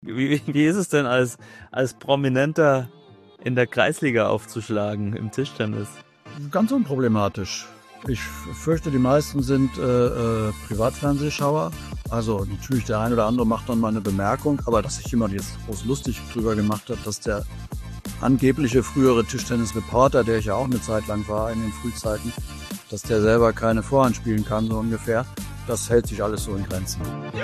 Wie ist es denn als Prominenter in der Kreisliga aufzuschlagen im Tischtennis? Ganz unproblematisch. Ich fürchte, die meisten sind Privatfernsehschauer. Also natürlich der ein oder andere macht dann mal eine Bemerkung, aber dass sich jemand jetzt groß lustig drüber gemacht hat, dass der angebliche frühere Tischtennis-Reporter, der ich ja auch eine Zeit lang war in den Frühzeiten, dass der selber keine Vorhand spielen kann, so ungefähr. Das hält sich alles so in Grenzen.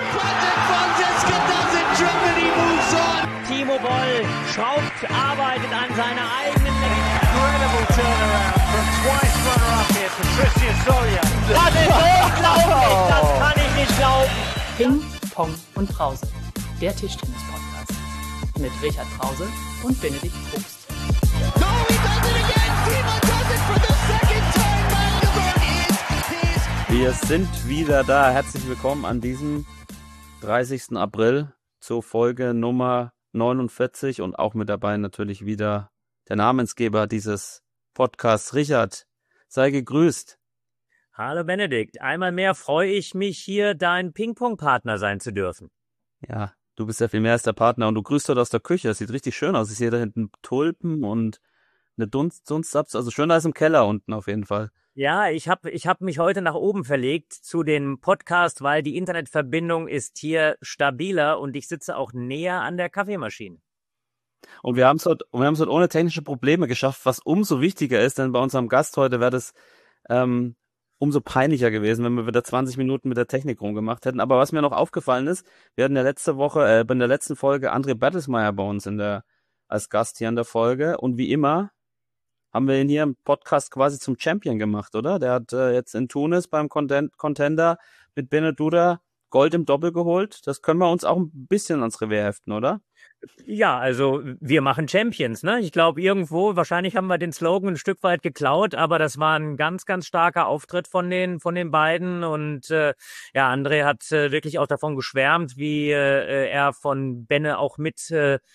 Timo Boll schraubt, arbeitet an seiner eigenen incredible turnaround from twice runner-up here, Patricia Soria. Das ist unglaublich, das kann ich nicht glauben. Ping, Pong und Brause, der Tischtennis-Podcast mit Richard Brause und Benedikt Probst. No, he does it again. Timo does it for the second time. Magdeburg is his. Wir sind wieder da. Herzlich willkommen an diesem 30. April zur Folge Nummer 49 und auch mit dabei natürlich wieder der Namensgeber dieses Podcasts, Richard. Sei gegrüßt. Hallo Benedikt, einmal mehr freue ich mich hier, dein Ping-Pong-Partner sein zu dürfen. Ja, du bist ja viel mehr als der Partner und du grüßt dort aus der Küche. Das sieht richtig schön aus. Ich sehe da hinten Tulpen und eine Dunstabs, also schöner als im Keller unten auf jeden Fall. Ja, ich hab mich heute nach oben verlegt zu dem Podcast, weil die Internetverbindung ist hier stabiler und ich sitze auch näher an der Kaffeemaschine. Und wir haben es heute ohne technische Probleme geschafft, was umso wichtiger ist, denn bei unserem Gast heute wäre das umso peinlicher gewesen, wenn wir wieder 20 Minuten mit der Technik rumgemacht hätten. Aber was mir noch aufgefallen ist, wir hatten ja letzte Woche, in der letzten Folge André Bertelsmeier bei uns als Gast hier in der Folge. Und wie immer haben wir ihn hier im Podcast quasi zum Champion gemacht, oder? Der hat jetzt in Tunis beim Contender mit Beneduda Gold im Doppel geholt. Das können wir uns auch ein bisschen ans Revier heften, oder? Ja, also wir machen Champions, ne? Ich glaube irgendwo, wahrscheinlich haben wir den Slogan ein Stück weit geklaut, aber das war ein ganz, ganz starker Auftritt von den beiden und ja, André hat wirklich auch davon geschwärmt, wie er von Benne auch mit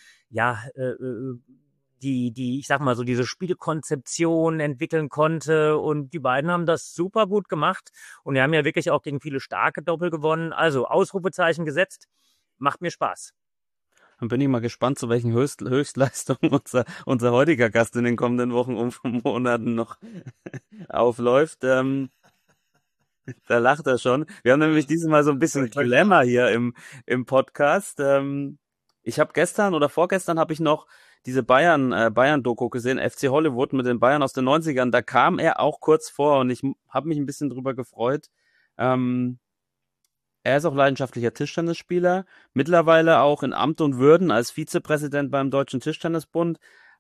die, ich sag mal so, diese Spielkonzeption entwickeln konnte und die beiden haben das super gut gemacht und wir haben ja wirklich auch gegen viele starke Doppel gewonnen. Also Ausrufezeichen gesetzt, macht mir Spaß. Dann bin ich mal gespannt, zu welchen Höchstleistungen unser heutiger Gast in den kommenden Wochen und Monaten noch aufläuft. Da lacht er schon. Wir haben nämlich dieses Mal so ein bisschen Glamour hier im Podcast. Ich habe vorgestern habe ich noch diese Bayern-Doku gesehen, FC Hollywood mit den Bayern aus den 90ern. Da kam er auch kurz vor und ich habe mich ein bisschen drüber gefreut. Er ist auch leidenschaftlicher Tischtennisspieler, mittlerweile auch in Amt und Würden als Vizepräsident beim Deutschen Tischtennisbund.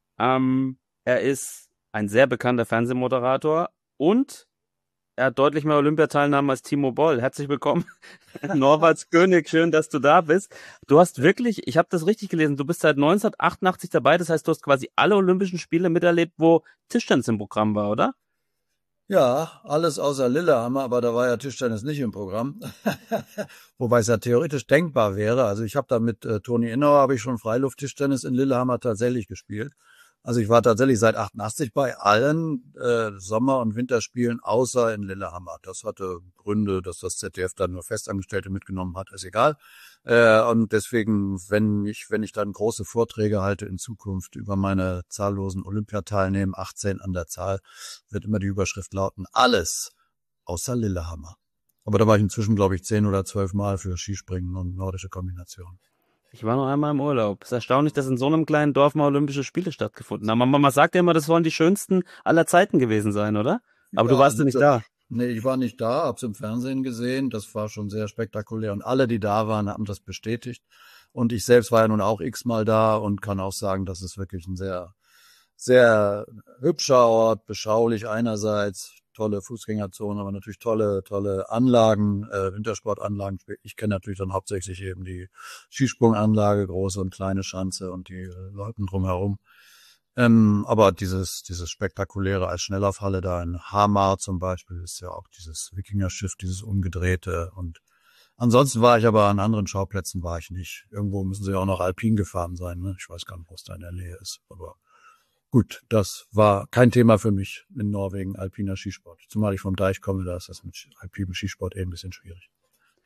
Er ist ein sehr bekannter Fernsehmoderator und er hat deutlich mehr Olympiateilnahmen als Timo Boll. Herzlich willkommen, Norberts König, schön, dass du da bist. Du hast wirklich, ich habe das richtig gelesen, du bist seit 1988 dabei, das heißt, du hast quasi alle Olympischen Spiele miterlebt, wo Tischtennis im Programm war, oder? Ja, alles außer Lillehammer, aber da war ja Tischtennis nicht im Programm. Wobei es ja theoretisch denkbar wäre. Also ich habe da mit Toni Innauer habe ich schon Freiluft-Tischtennis in Lillehammer tatsächlich gespielt. Also ich war tatsächlich seit 88 bei allen Sommer- und Winterspielen außer in Lillehammer. Das hatte Gründe, dass das ZDF dann nur Festangestellte mitgenommen hat, ist egal. Und deswegen, wenn ich dann große Vorträge halte in Zukunft über meine zahllosen Olympiateilnehmer, 18 an der Zahl, wird immer die Überschrift lauten, alles außer Lillehammer. Aber da war ich inzwischen, glaube ich, 10 oder 12 Mal für Skispringen und nordische Kombination. Ich war noch einmal im Urlaub. Es ist erstaunlich, dass in so einem kleinen Dorf mal Olympische Spiele stattgefunden haben. Man sagt ja immer, das sollen die schönsten aller Zeiten gewesen sein, oder? Aber ja, du warst ja nicht da. Nee, ich war nicht da, hab's im Fernsehen gesehen. Das war schon sehr spektakulär. Und alle, die da waren, haben das bestätigt. Und ich selbst war ja nun auch x-mal da und kann auch sagen, das ist wirklich ein sehr, sehr hübscher Ort, beschaulich einerseits. Tolle Fußgängerzone, aber natürlich tolle Anlagen, Wintersportanlagen. Ich kenne natürlich dann hauptsächlich eben die Skisprunganlage, große und kleine Schanze und die Leuten drumherum. Aber dieses Spektakuläre als Schnelllaufhalle da in Hamar zum Beispiel ist ja auch dieses Wikingerschiff, dieses umgedrehte. Und ansonsten war ich aber an anderen Schauplätzen war ich nicht. Irgendwo müssen sie ja auch noch alpin gefahren sein, ne? Ich weiß gar nicht, wo es da in der Nähe ist, aber gut, das war kein Thema für mich in Norwegen, alpiner Skisport. Zumal ich vom Deich komme, da ist das mit alpinem Skisport ein bisschen schwierig.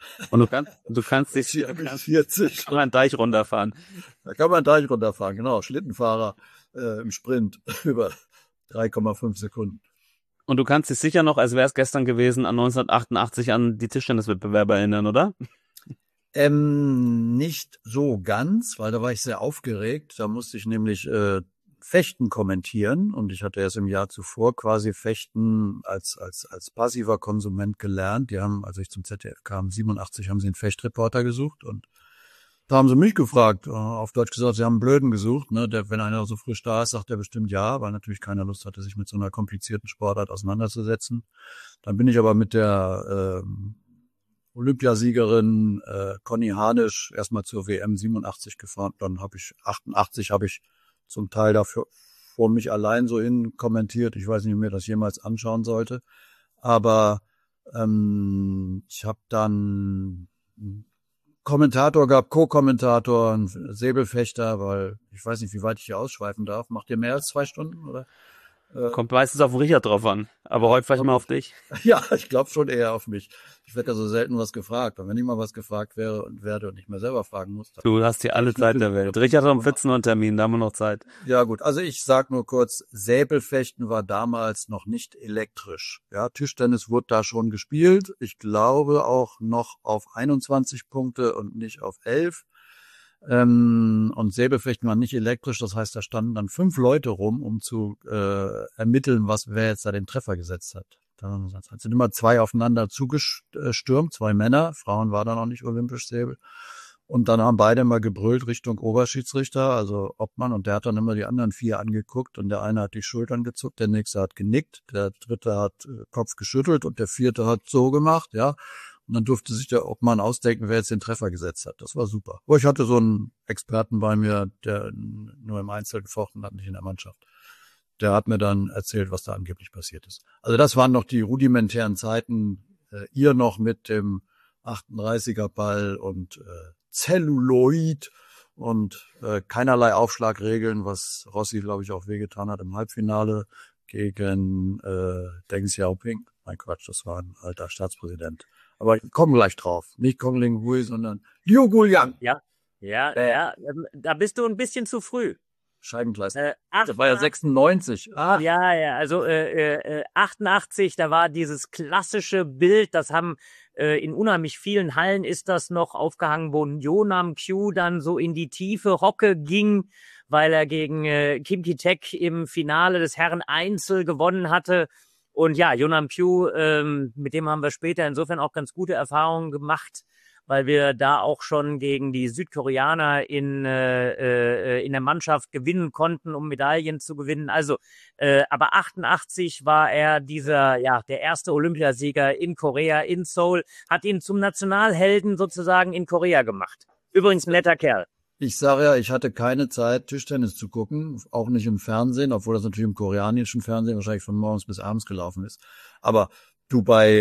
Und du kannst dich 4 bis 40. schon einen Deich runterfahren. Da kann man einen Deich runterfahren, genau. Schlittenfahrer im Sprint über 3,5 Sekunden. Und du kannst dich sicher noch, als wäre es gestern gewesen, an 1988 an die Tischtenniswettbewerbe erinnern, oder? Nicht so ganz, weil da war ich sehr aufgeregt. Da musste ich nämlich Fechten kommentieren und ich hatte erst im Jahr zuvor quasi Fechten als passiver Konsument gelernt. Die haben, als ich zum ZDF kam, 87, haben sie einen Fechtreporter gesucht und da haben sie mich gefragt, auf Deutsch gesagt, sie haben einen Blöden gesucht, ne? Wenn einer so frisch da ist, sagt er bestimmt ja, weil natürlich keiner Lust hatte, sich mit so einer komplizierten Sportart auseinanderzusetzen. Dann bin ich aber mit der Olympiasiegerin Conny Hanisch erstmal zur WM 87 gefahren. Dann habe ich 88 zum Teil dafür vor mich allein so hin kommentiert. Ich weiß nicht, ob mir das jemals anschauen sollte. Aber ich habe dann einen Kommentator gehabt, Co-Kommentator, einen Säbelfechter, weil ich weiß nicht, wie weit ich hier ausschweifen darf. Macht ihr mehr als 2 Stunden, oder? Kommt meistens auf den Richard drauf an. Aber heute war ich mal auf dich. Ja, ich glaube schon eher auf mich. Ich werde ja so selten was gefragt. Und wenn ich mal was gefragt werde und nicht mehr selber fragen muss. Du hast hier alle Zeit der Welt. Richard hat um 14 Uhr einen Termin, da haben wir noch Zeit. Ja gut, also ich sag nur kurz, Säbelfechten war damals noch nicht elektrisch. Ja, Tischtennis wurde da schon gespielt. Ich glaube auch noch auf 21 Punkte und nicht auf 11. Und Säbelfechten war nicht elektrisch, das heißt, da standen dann 5 Leute rum, um zu ermitteln, wer jetzt da den Treffer gesetzt hat. Da sind immer 2 aufeinander zugestürmt, 2 Männer, Frauen war dann auch nicht olympisch Säbel. Und dann haben beide mal gebrüllt Richtung Oberschiedsrichter, also Obmann, und der hat dann immer die anderen 4 angeguckt und der eine hat die Schultern gezuckt, der nächste hat genickt, der dritte hat Kopf geschüttelt und der vierte hat so gemacht, ja. Und dann durfte sich der Obmann ausdenken, wer jetzt den Treffer gesetzt hat. Das war super. Aber ich hatte so einen Experten bei mir, der nur im Einzel gefochten hat, nicht in der Mannschaft. Der hat mir dann erzählt, was da angeblich passiert ist. Also das waren noch die rudimentären Zeiten. Ihr noch mit dem 38er Ball und Celluloid und keinerlei Aufschlagregeln, was Rossi, glaube ich, auch wehgetan hat im Halbfinale gegen Deng Xiaoping. Mein Quatsch, das war ein alter Staatspräsident. Aber ich komme gleich drauf. Nicht Kong Ling Hui, sondern Liu Guliang. Ja, da bist du ein bisschen zu früh. Scheibengleis. Das war ja 96. Ah. Ja, also 88, da war dieses klassische Bild, das haben in unheimlich vielen Hallen ist das noch aufgehangen, wo Yeonam Kyu dann so in die tiefe Hocke ging, weil er gegen Kim Ki-taek im Finale des Herren-Einzel gewonnen hatte. Und ja, Yeonam Kyu, mit dem haben wir später insofern auch ganz gute Erfahrungen gemacht, weil wir da auch schon gegen die Südkoreaner in der Mannschaft gewinnen konnten, um Medaillen zu gewinnen. Also, aber 88 war er der erste Olympiasieger in Korea, in Seoul, hat ihn zum Nationalhelden sozusagen in Korea gemacht. Übrigens ein netter Kerl. Ich sage ja, ich hatte keine Zeit, Tischtennis zu gucken, auch nicht im Fernsehen, obwohl das natürlich im koreanischen Fernsehen wahrscheinlich von morgens bis abends gelaufen ist. Aber du bei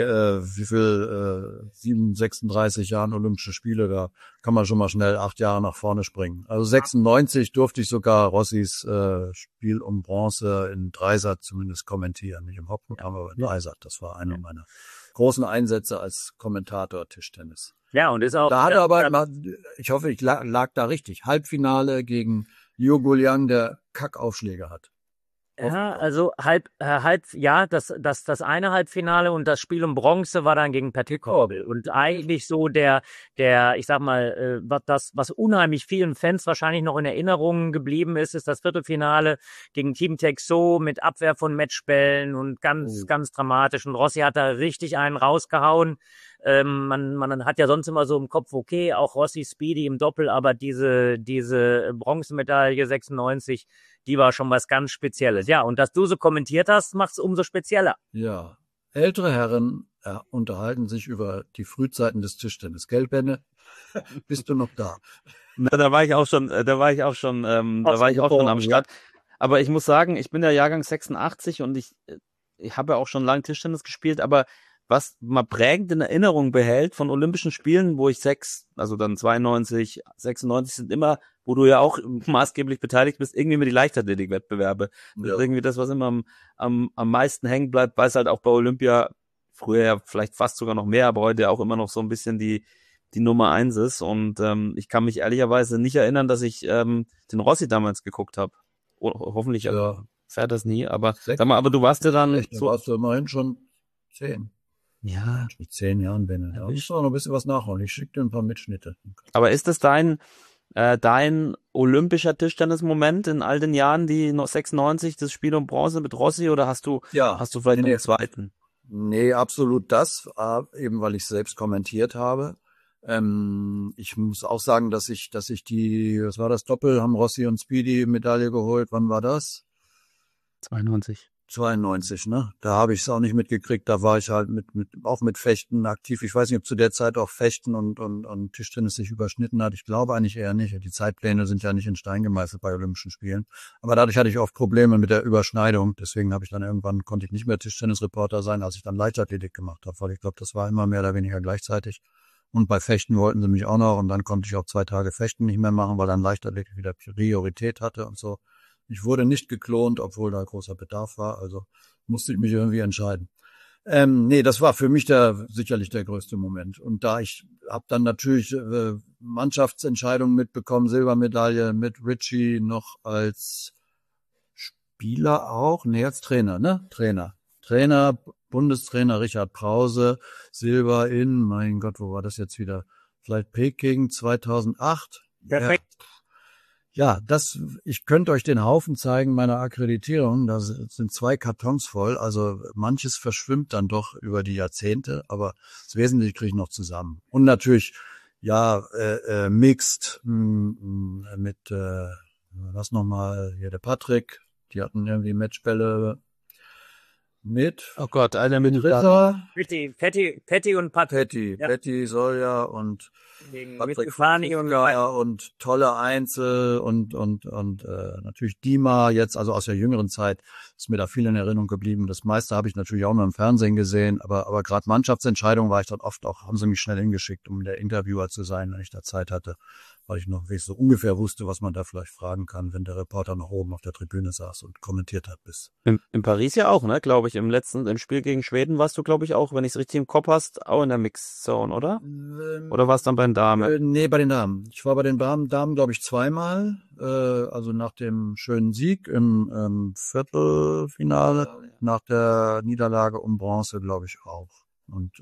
36 Jahren Olympische Spiele, da kann man schon mal schnell 8 Jahre nach vorne springen. Also 96 durfte ich sogar Rossis Spiel um Bronze in Dreisat zumindest kommentieren. Nicht im Hauptprogramm, aber in Dreisat. Das war einer meiner großen Einsätze als Kommentator Tischtennis. Ja, und ist auch. Da hat er aber, ich hoffe, ich lag da richtig. Halbfinale gegen Liu Guliang, der Kackaufschläge hat. Ja, also das eine Halbfinale und das Spiel um Bronze war dann gegen Patrick Corbel. Und eigentlich so der, ich sag mal, was unheimlich vielen Fans wahrscheinlich noch in Erinnerung geblieben ist das Viertelfinale gegen Team Texo mit Abwehr von Matchbällen und ganz dramatisch. Und Rossi hat da richtig einen rausgehauen. Man hat ja sonst immer so im Kopf, okay, auch Rossi Speedy im Doppel, aber diese Bronzemedaille 96, die war schon was ganz Spezielles. Ja, und dass du so kommentiert hast, macht es umso spezieller. Ja, ältere Herren unterhalten sich über die Frühzeiten des Tischtennis. Gell, Benne? Bist du noch da? Na, da war ich auch schon am Start. Aber ich muss sagen, ich bin ja Jahrgang 86 und ich habe ja auch schon lange Tischtennis gespielt, aber was man prägend in Erinnerung behält von Olympischen Spielen, wo ich 92, 96 sind immer, wo du ja auch maßgeblich beteiligt bist, irgendwie mit die Leichtathletik-Wettbewerbe. Das ist irgendwie das, was immer am meisten hängen bleibt, weil es halt auch bei Olympia früher ja vielleicht fast sogar noch mehr, aber heute auch immer noch so ein bisschen die Nummer 1 ist. Und ich kann mich ehrlicherweise nicht erinnern, dass ich den Rossi damals geguckt habe. Hoffentlich fährt das nie, aber sag mal, aber du warst ja dann Echt, so, warst du immerhin schon 10. Ja. Mit 10 Jahren bin ich. Ja, ich soll noch ein bisschen was nachholen. Ich schicke dir ein paar Mitschnitte. Aber ist das dein olympischer Tischtennis-Moment in all den Jahren, die 96, das Spiel um Bronze mit Rossi, oder hast du vielleicht noch einen zweiten? Nee, absolut das, eben weil ich selbst kommentiert habe. Ich muss auch sagen, dass ich was war das Doppel, haben Rossi und Speedy Medaille geholt. Wann war das? 92, ne? Da habe ich es auch nicht mitgekriegt. Da war ich halt auch mit Fechten aktiv. Ich weiß nicht, ob zu der Zeit auch Fechten und Tischtennis sich überschnitten hat. Ich glaube eigentlich eher nicht. Die Zeitpläne sind ja nicht in Stein gemeißelt bei Olympischen Spielen. Aber dadurch hatte ich oft Probleme mit der Überschneidung. Deswegen habe ich dann konnte ich nicht mehr Tischtennisreporter sein, als ich dann Leichtathletik gemacht habe, weil ich glaube, das war immer mehr oder weniger gleichzeitig. Und bei Fechten wollten sie mich auch noch, und dann konnte ich auch 2 Tage Fechten nicht mehr machen, weil dann Leichtathletik wieder Priorität hatte und so. Ich wurde nicht geklont, obwohl da großer Bedarf war, also musste ich mich irgendwie entscheiden. Nee, das war für mich sicherlich der größte Moment. Und da ich habe dann natürlich Mannschaftsentscheidungen mitbekommen, Silbermedaille mit Richie noch als Spieler auch, nee, als Trainer, ne? Trainer, Bundestrainer Richard Prause, Silber in, mein Gott, wo war das jetzt wieder? Vielleicht Peking 2008. Perfekt. Ja, ich könnte euch den Haufen zeigen meiner Akkreditierung. Da sind 2 Kartons voll. Also manches verschwimmt dann doch über die Jahrzehnte, aber das Wesentliche kriege ich noch zusammen. Und natürlich, Mixed mit, was nochmal, hier der Patrick. Die hatten irgendwie Matchbälle mit. Oh Gott, einer mit Ritter. Petty und Patrick. Petty, Solja und Patrick und tolle Einzel und natürlich Dima jetzt, also aus der jüngeren Zeit, ist mir da viel in Erinnerung geblieben. Das meiste habe ich natürlich auch noch im Fernsehen gesehen, aber gerade Mannschaftsentscheidungen war ich dann oft auch, haben sie mich schnell hingeschickt, um der Interviewer zu sein, wenn ich da Zeit hatte, weil ich noch so ungefähr wusste, was man da vielleicht fragen kann, wenn der Reporter noch oben auf der Tribüne saß und kommentiert hat bis. In Paris ja auch, ne, glaube ich, im Spiel gegen Schweden warst du, glaube ich, auch, wenn ich es richtig im Kopf hast, auch in der Mixzone, oder? Oder warst du dann bei den Damen? Nee, bei den Damen. Ich war bei den Damen, glaube ich, 2-mal, also nach dem schönen Sieg im Viertelfinale, nach der Niederlage um Bronze, glaube ich, auch. Und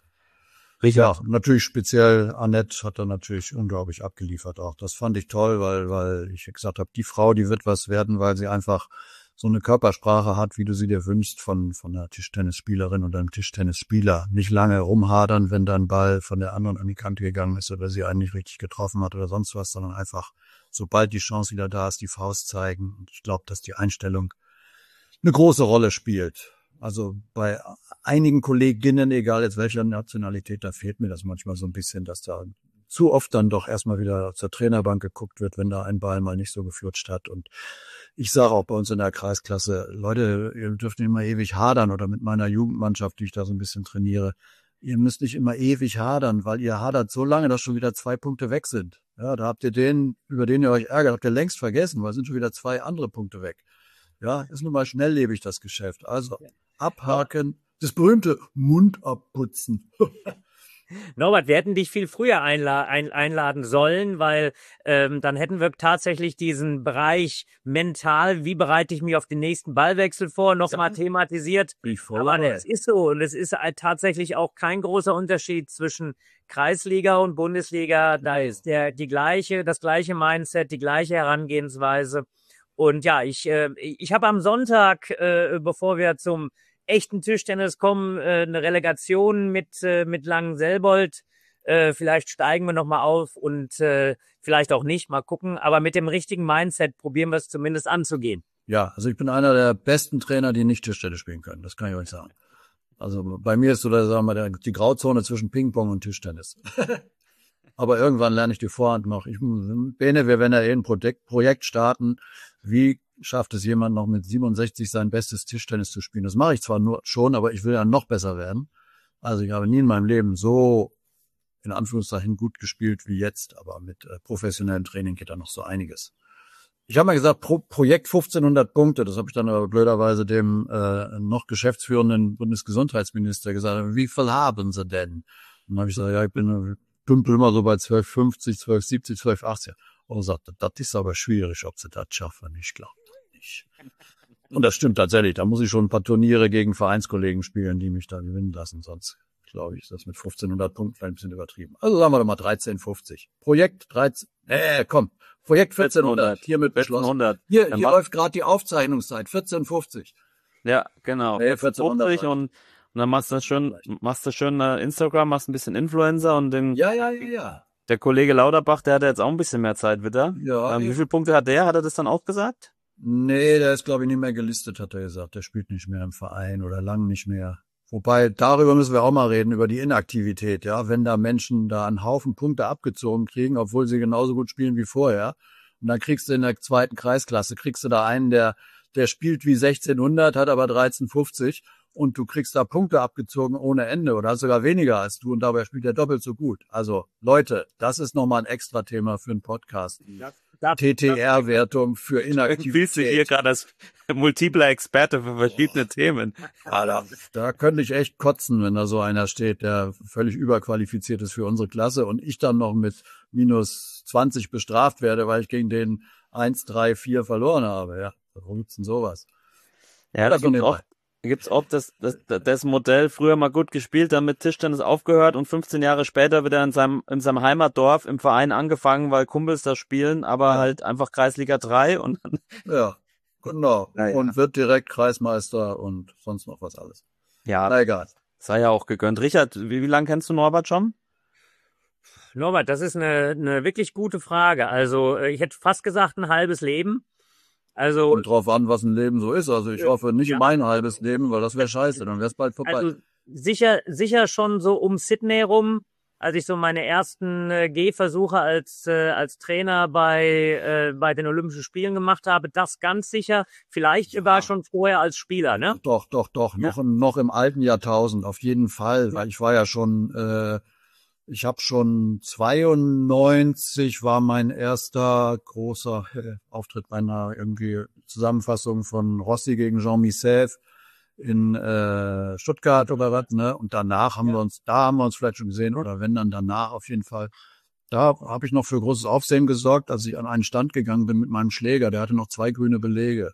ja, natürlich speziell Annette hat da natürlich unglaublich abgeliefert auch. Das fand ich toll, weil ich gesagt habe, die Frau, die wird was werden, weil sie einfach so eine Körpersprache hat, wie du sie dir wünschst von einer Tischtennisspielerin oder einem Tischtennisspieler. Nicht lange rumhadern, wenn da ein Ball von der anderen an die Kante gegangen ist oder sie einen nicht richtig getroffen hat oder sonst was, sondern einfach, sobald die Chance wieder da ist, die Faust zeigen. Und ich glaube, dass die Einstellung eine große Rolle spielt. Also bei einigen Kolleginnen, egal jetzt welcher Nationalität, da fehlt mir das manchmal so ein bisschen, dass da zu oft dann doch erstmal wieder zur Trainerbank geguckt wird, wenn da ein Ball mal nicht so geflutscht hat. Und ich sage auch bei uns in der Kreisklasse, Leute, ihr dürft nicht immer ewig hadern, oder mit meiner Jugendmannschaft, die ich da so ein bisschen trainiere. Ihr müsst nicht immer ewig hadern, weil ihr hadert so lange, dass schon wieder 2 Punkte weg sind. Ja, da habt ihr über den ihr euch ärgert, habt ihr längst vergessen, weil sind schon wieder 2 andere Punkte weg. Ja, ist nun mal schnelllebig, das Geschäft. Also abhaken, das berühmte Mund abputzen. Norbert, wir hätten dich viel früher einladen sollen, weil dann hätten wir tatsächlich diesen Bereich mental, wie bereite ich mich auf den nächsten Ballwechsel vor, nochmal thematisiert. Aber es ist so, und es ist tatsächlich auch kein großer Unterschied zwischen Kreisliga und Bundesliga. Da ist das gleiche Mindset, die gleiche Herangehensweise. Und ja, ich habe am Sonntag, bevor wir zum echten Tischtennis kommen, eine Relegation mit Langen-Selbold. Vielleicht steigen wir nochmal auf und vielleicht auch nicht, mal gucken. Aber mit dem richtigen Mindset probieren wir es zumindest anzugehen. Ja, also ich bin einer der besten Trainer, die nicht Tischtennis spielen können. Das kann ich euch sagen. Also bei mir ist so, sagen wir, die Grauzone zwischen Ping-Pong und Tischtennis. Aber irgendwann lerne ich die Vorhand noch. Wir werden ja ein Projekt starten. Wie schafft es jemand noch mit 67 sein bestes Tischtennis zu spielen? Das mache ich zwar nur schon, aber ich will ja noch besser werden. Also ich habe nie in meinem Leben so, in Anführungszeichen, gut gespielt wie jetzt. Aber mit professionellem Training geht da noch so einiges. Ich habe mal gesagt, Projekt 1500 Punkte. Das habe ich dann aber blöderweise dem noch geschäftsführenden Bundesgesundheitsminister gesagt. Wie viel haben Sie denn? Und dann habe ich gesagt, ja, ich dümpel immer so bei 1250, 1270, 1280. Und er sagte, das ist aber schwierig, ob Sie das schaffen. Ich glaube nicht. Und das stimmt tatsächlich. Da muss ich schon ein paar Turniere gegen Vereinskollegen spielen, die mich da gewinnen lassen. Sonst glaube ich, ist das mit 1500 Punkten vielleicht ein bisschen übertrieben. Also sagen wir doch mal 1350. Projekt 13, Projekt 1400. Hiermit beschlossen. 1400. Hier läuft gerade die Aufzeichnungszeit. 1450. Ja, genau. Nee, 1400 und dann machst du schön Instagram, machst ein bisschen Influencer und Ja. der Kollege Lauterbach, der hat jetzt auch ein bisschen mehr Zeit wieder. Ja. Wie viele Punkte hat der? Hat er das dann auch gesagt? Nee, der ist, glaube ich, nicht mehr gelistet, hat er gesagt. Der spielt nicht mehr im Verein oder lang nicht mehr. Wobei, darüber müssen wir auch mal reden, über die Inaktivität, ja. Wenn da Menschen da einen Haufen Punkte abgezogen kriegen, obwohl sie genauso gut spielen wie vorher. Und dann kriegst du in der zweiten Kreisklasse, kriegst du da einen, der spielt wie 1600, hat aber 1350 und du kriegst da Punkte abgezogen ohne Ende oder hast sogar weniger als du und dabei spielt er doppelt so gut. Also, Leute, das ist nochmal ein extra Thema für einen Podcast. TTR-Wertung für Inaktivität. Fühlst du hier gerade als multipler Experte für verschiedene Themen? Da könnte ich echt kotzen, wenn da so einer steht, der völlig überqualifiziert ist für unsere Klasse und ich dann noch mit minus 20 bestraft werde, weil ich gegen den 1, 3, 4 verloren habe. Ja, warum gibt's denn sowas? Ja, da gibt's oft das Modell früher mal gut gespielt, dann mit Tischtennis aufgehört und 15 Jahre später wieder in seinem Heimatdorf im Verein angefangen, weil Kumpels da spielen, aber halt einfach Kreisliga 3 und dann. Ja, genau. Naja. Und wird direkt Kreismeister und sonst noch was alles. Ja, na egal. Sei ja auch gegönnt. Richard, wie lange kennst du Norbert schon? Norbert, das ist eine wirklich gute Frage. Also ich hätte fast gesagt ein halbes Leben. Also Kommt drauf an, was ein Leben so ist. Also ich hoffe nicht mein halbes Leben, weil das wäre scheiße, dann wäre es bald vorbei. Also sicher schon so um Sydney rum, als ich so meine ersten Gehversuche als Trainer bei den Olympischen Spielen gemacht habe, das ganz sicher. Vielleicht sogar schon vorher als Spieler, ne? Doch. Noch im alten Jahrtausend, auf jeden Fall, weil ich war ja schon, ich habe schon 92 war mein erster großer Auftritt bei einer irgendwie Zusammenfassung von Rossi gegen Jean Missev in Stuttgart oder was, ne? Und danach haben wir uns vielleicht schon gesehen oder wenn dann danach auf jeden Fall. Da habe ich noch für großes Aufsehen gesorgt, als ich an einen Stand gegangen bin mit meinem Schläger. Der hatte noch 2 grüne Belege.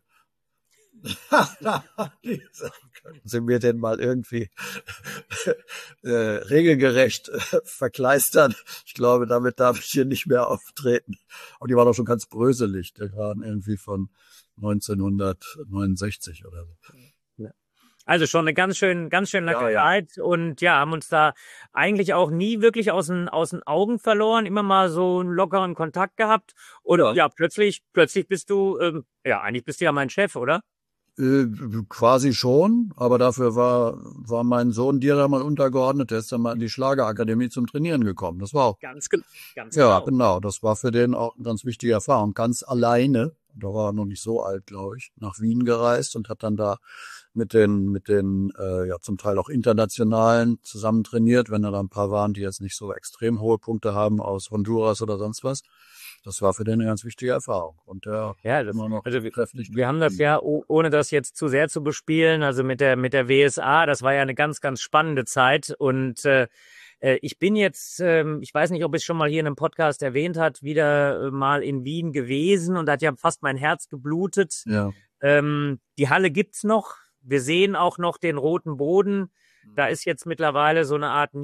Sind wir denn mal irgendwie regelgerecht verkleistern? Ich glaube, damit darf ich hier nicht mehr auftreten. Aber die waren doch schon ganz bröselig. Die waren irgendwie von 1969 oder so. Also schon eine ganz schön lange Zeit und ja, haben uns da eigentlich auch nie wirklich aus den Augen verloren, immer mal so einen lockeren Kontakt gehabt und ja, plötzlich bist du, eigentlich bist du ja mein Chef, oder? Quasi schon, aber dafür war mein Sohn dir da mal untergeordnet, der ist dann mal in die Schlagerakademie zum Trainieren gekommen. Das war auch Ganz ja, genau. Das war für den auch eine ganz wichtige Erfahrung. Ganz alleine, da war er noch nicht so alt, glaube ich, nach Wien gereist und hat dann da mit den zum Teil auch internationalen zusammen trainiert, wenn da ein paar waren, die jetzt nicht so extrem hohe Punkte haben aus Honduras oder sonst was. Das war für den eine ganz wichtige Erfahrung. Und der immer noch kräftig. Wir haben das ja, ohne das jetzt zu sehr zu bespielen, also mit der WSA, das war ja eine ganz, ganz spannende Zeit. Und ich bin jetzt, ich weiß nicht, ob ich es schon mal hier in einem Podcast erwähnt hat, wieder mal in Wien gewesen und da hat ja fast mein Herz geblutet. Ja. Die Halle gibt's noch. Wir sehen auch noch den roten Boden. Da ist jetzt mittlerweile so eine Art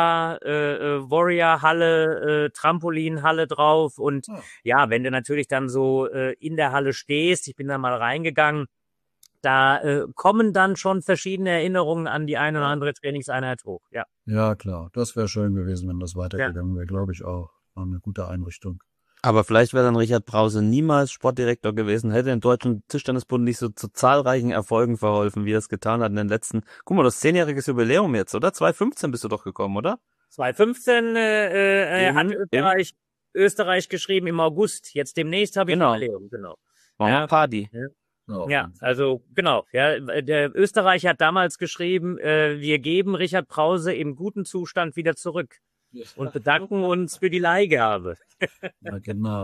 Ninja-Warrior-Halle, Trampolin-Halle drauf. Und ja, wenn du natürlich dann so in der Halle stehst, ich bin da mal reingegangen, da kommen dann schon verschiedene Erinnerungen an die eine oder andere Trainingseinheit hoch. Ja, ja klar. Das wäre schön gewesen, wenn das weitergegangen wäre, glaube ich auch. War eine gute Einrichtung. Aber vielleicht wäre dann Richard Brause niemals Sportdirektor gewesen, hätte den Deutschen Tischtennisbund nicht so zu zahlreichen Erfolgen verholfen, wie er es getan hat in den letzten. Guck mal, das 10-jähriges Jubiläum jetzt, oder? 2015 bist du doch gekommen, oder? 2015 hat Österreich geschrieben im August. Jetzt demnächst habe ich Jubiläum, genau. War mal Party. Ja, also genau. Ja, der Österreich hat damals geschrieben, wir geben Richard Brause im guten Zustand wieder zurück und bedanken uns für die Leihgabe. Ja, genau.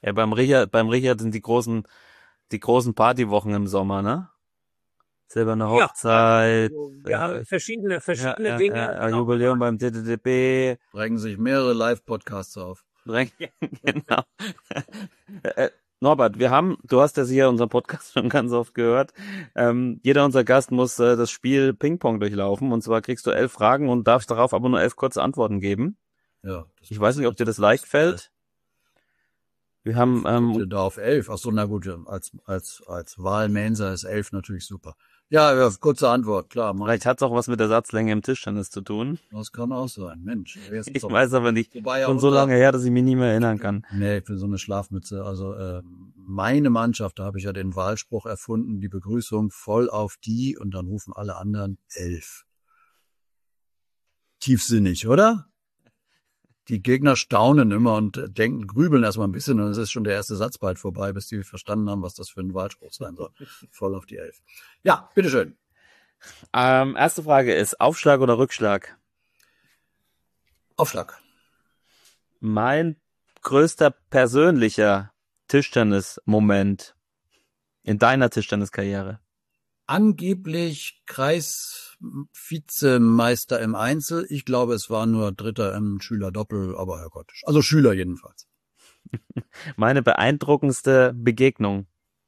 Ja, beim Richard sind die großen Partywochen im Sommer, ne? Silberne Hochzeit. Also, wir haben verschiedene Dinge. Genau. Jubiläum beim DDDB. Drängen sich mehrere Live-Podcasts auf. Genau. Norbert, du hast ja sicher unseren Podcast schon ganz oft gehört. Jeder unserer Gast muss das Spiel Ping-Pong durchlaufen. Und zwar kriegst du 11 Fragen und darfst darauf aber nur 11 kurze Antworten geben. Ja. Ich weiß nicht, ob dir das leicht fällt. Wir haben Da auf 11. Ach so, na gut, ja, als Wahlmenser ist 11 natürlich super. Ja, kurze Antwort, klar. Vielleicht hat es auch was mit der Satzlänge im Tischtennis zu tun. Das kann auch sein, Mensch. Ich weiß aber nicht. Wobei Schon so lange her, dass ich mich nie mehr erinnern kann. Nee, für so eine Schlafmütze. Also meine Mannschaft, da habe ich ja den Wahlspruch erfunden, die Begrüßung voll auf die und dann rufen alle anderen 11. Tiefsinnig, oder? Die Gegner staunen immer und grübeln erstmal ein bisschen und es ist schon der erste Satz bald vorbei, bis die verstanden haben, was das für ein Wahlspruch sein soll. Voll auf die 11. Ja, bitteschön. Erste Frage ist, Aufschlag oder Rückschlag? Aufschlag. Mein größter persönlicher Tischtennis-Moment in deiner Tischtenniskarriere? Angeblich Kreisvizemeister im Einzel. Ich glaube, es war nur Dritter im Schülerdoppel, aber Herrgott. Also Schüler jedenfalls. Meine beeindruckendste Begegnung?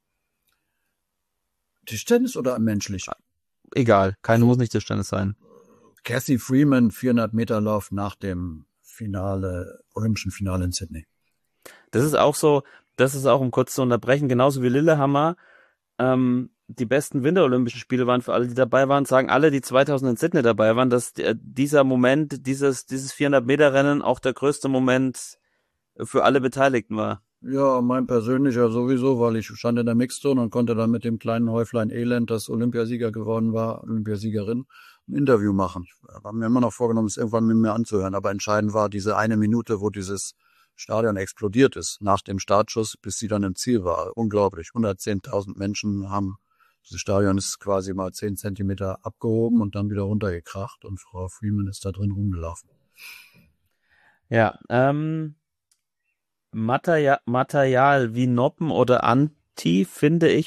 Tischtennis oder menschlich? Egal, muss nicht Tischtennis sein. Cassie Freeman, 400 Meter Lauf nach dem Olympischen Finale in Sydney. Das ist auch, um kurz zu unterbrechen, genauso wie Lillehammer, die besten Winterolympischen Spiele waren für alle, die dabei waren, sagen alle, die 2000 in Sydney dabei waren, dass dieser Moment, dieses 400-Meter-Rennen auch der größte Moment für alle Beteiligten war. Ja, mein persönlicher sowieso, weil ich stand in der Mixzone und konnte dann mit dem kleinen Häuflein Elend, das Olympiasieger geworden war, Olympiasiegerin, ein Interview machen. Ich habe mir immer noch vorgenommen, es irgendwann mit mir anzuhören, aber entscheidend war diese eine Minute, wo dieses Stadion explodiert ist, nach dem Startschuss, bis sie dann im Ziel war. Unglaublich. 110.000 Menschen haben, dieses Stadion ist quasi mal 10 Zentimeter abgehoben und dann wieder runtergekracht und Frau Freeman ist da drin rumgelaufen. Ja, Material wie Noppen oder Anti finde ich, ..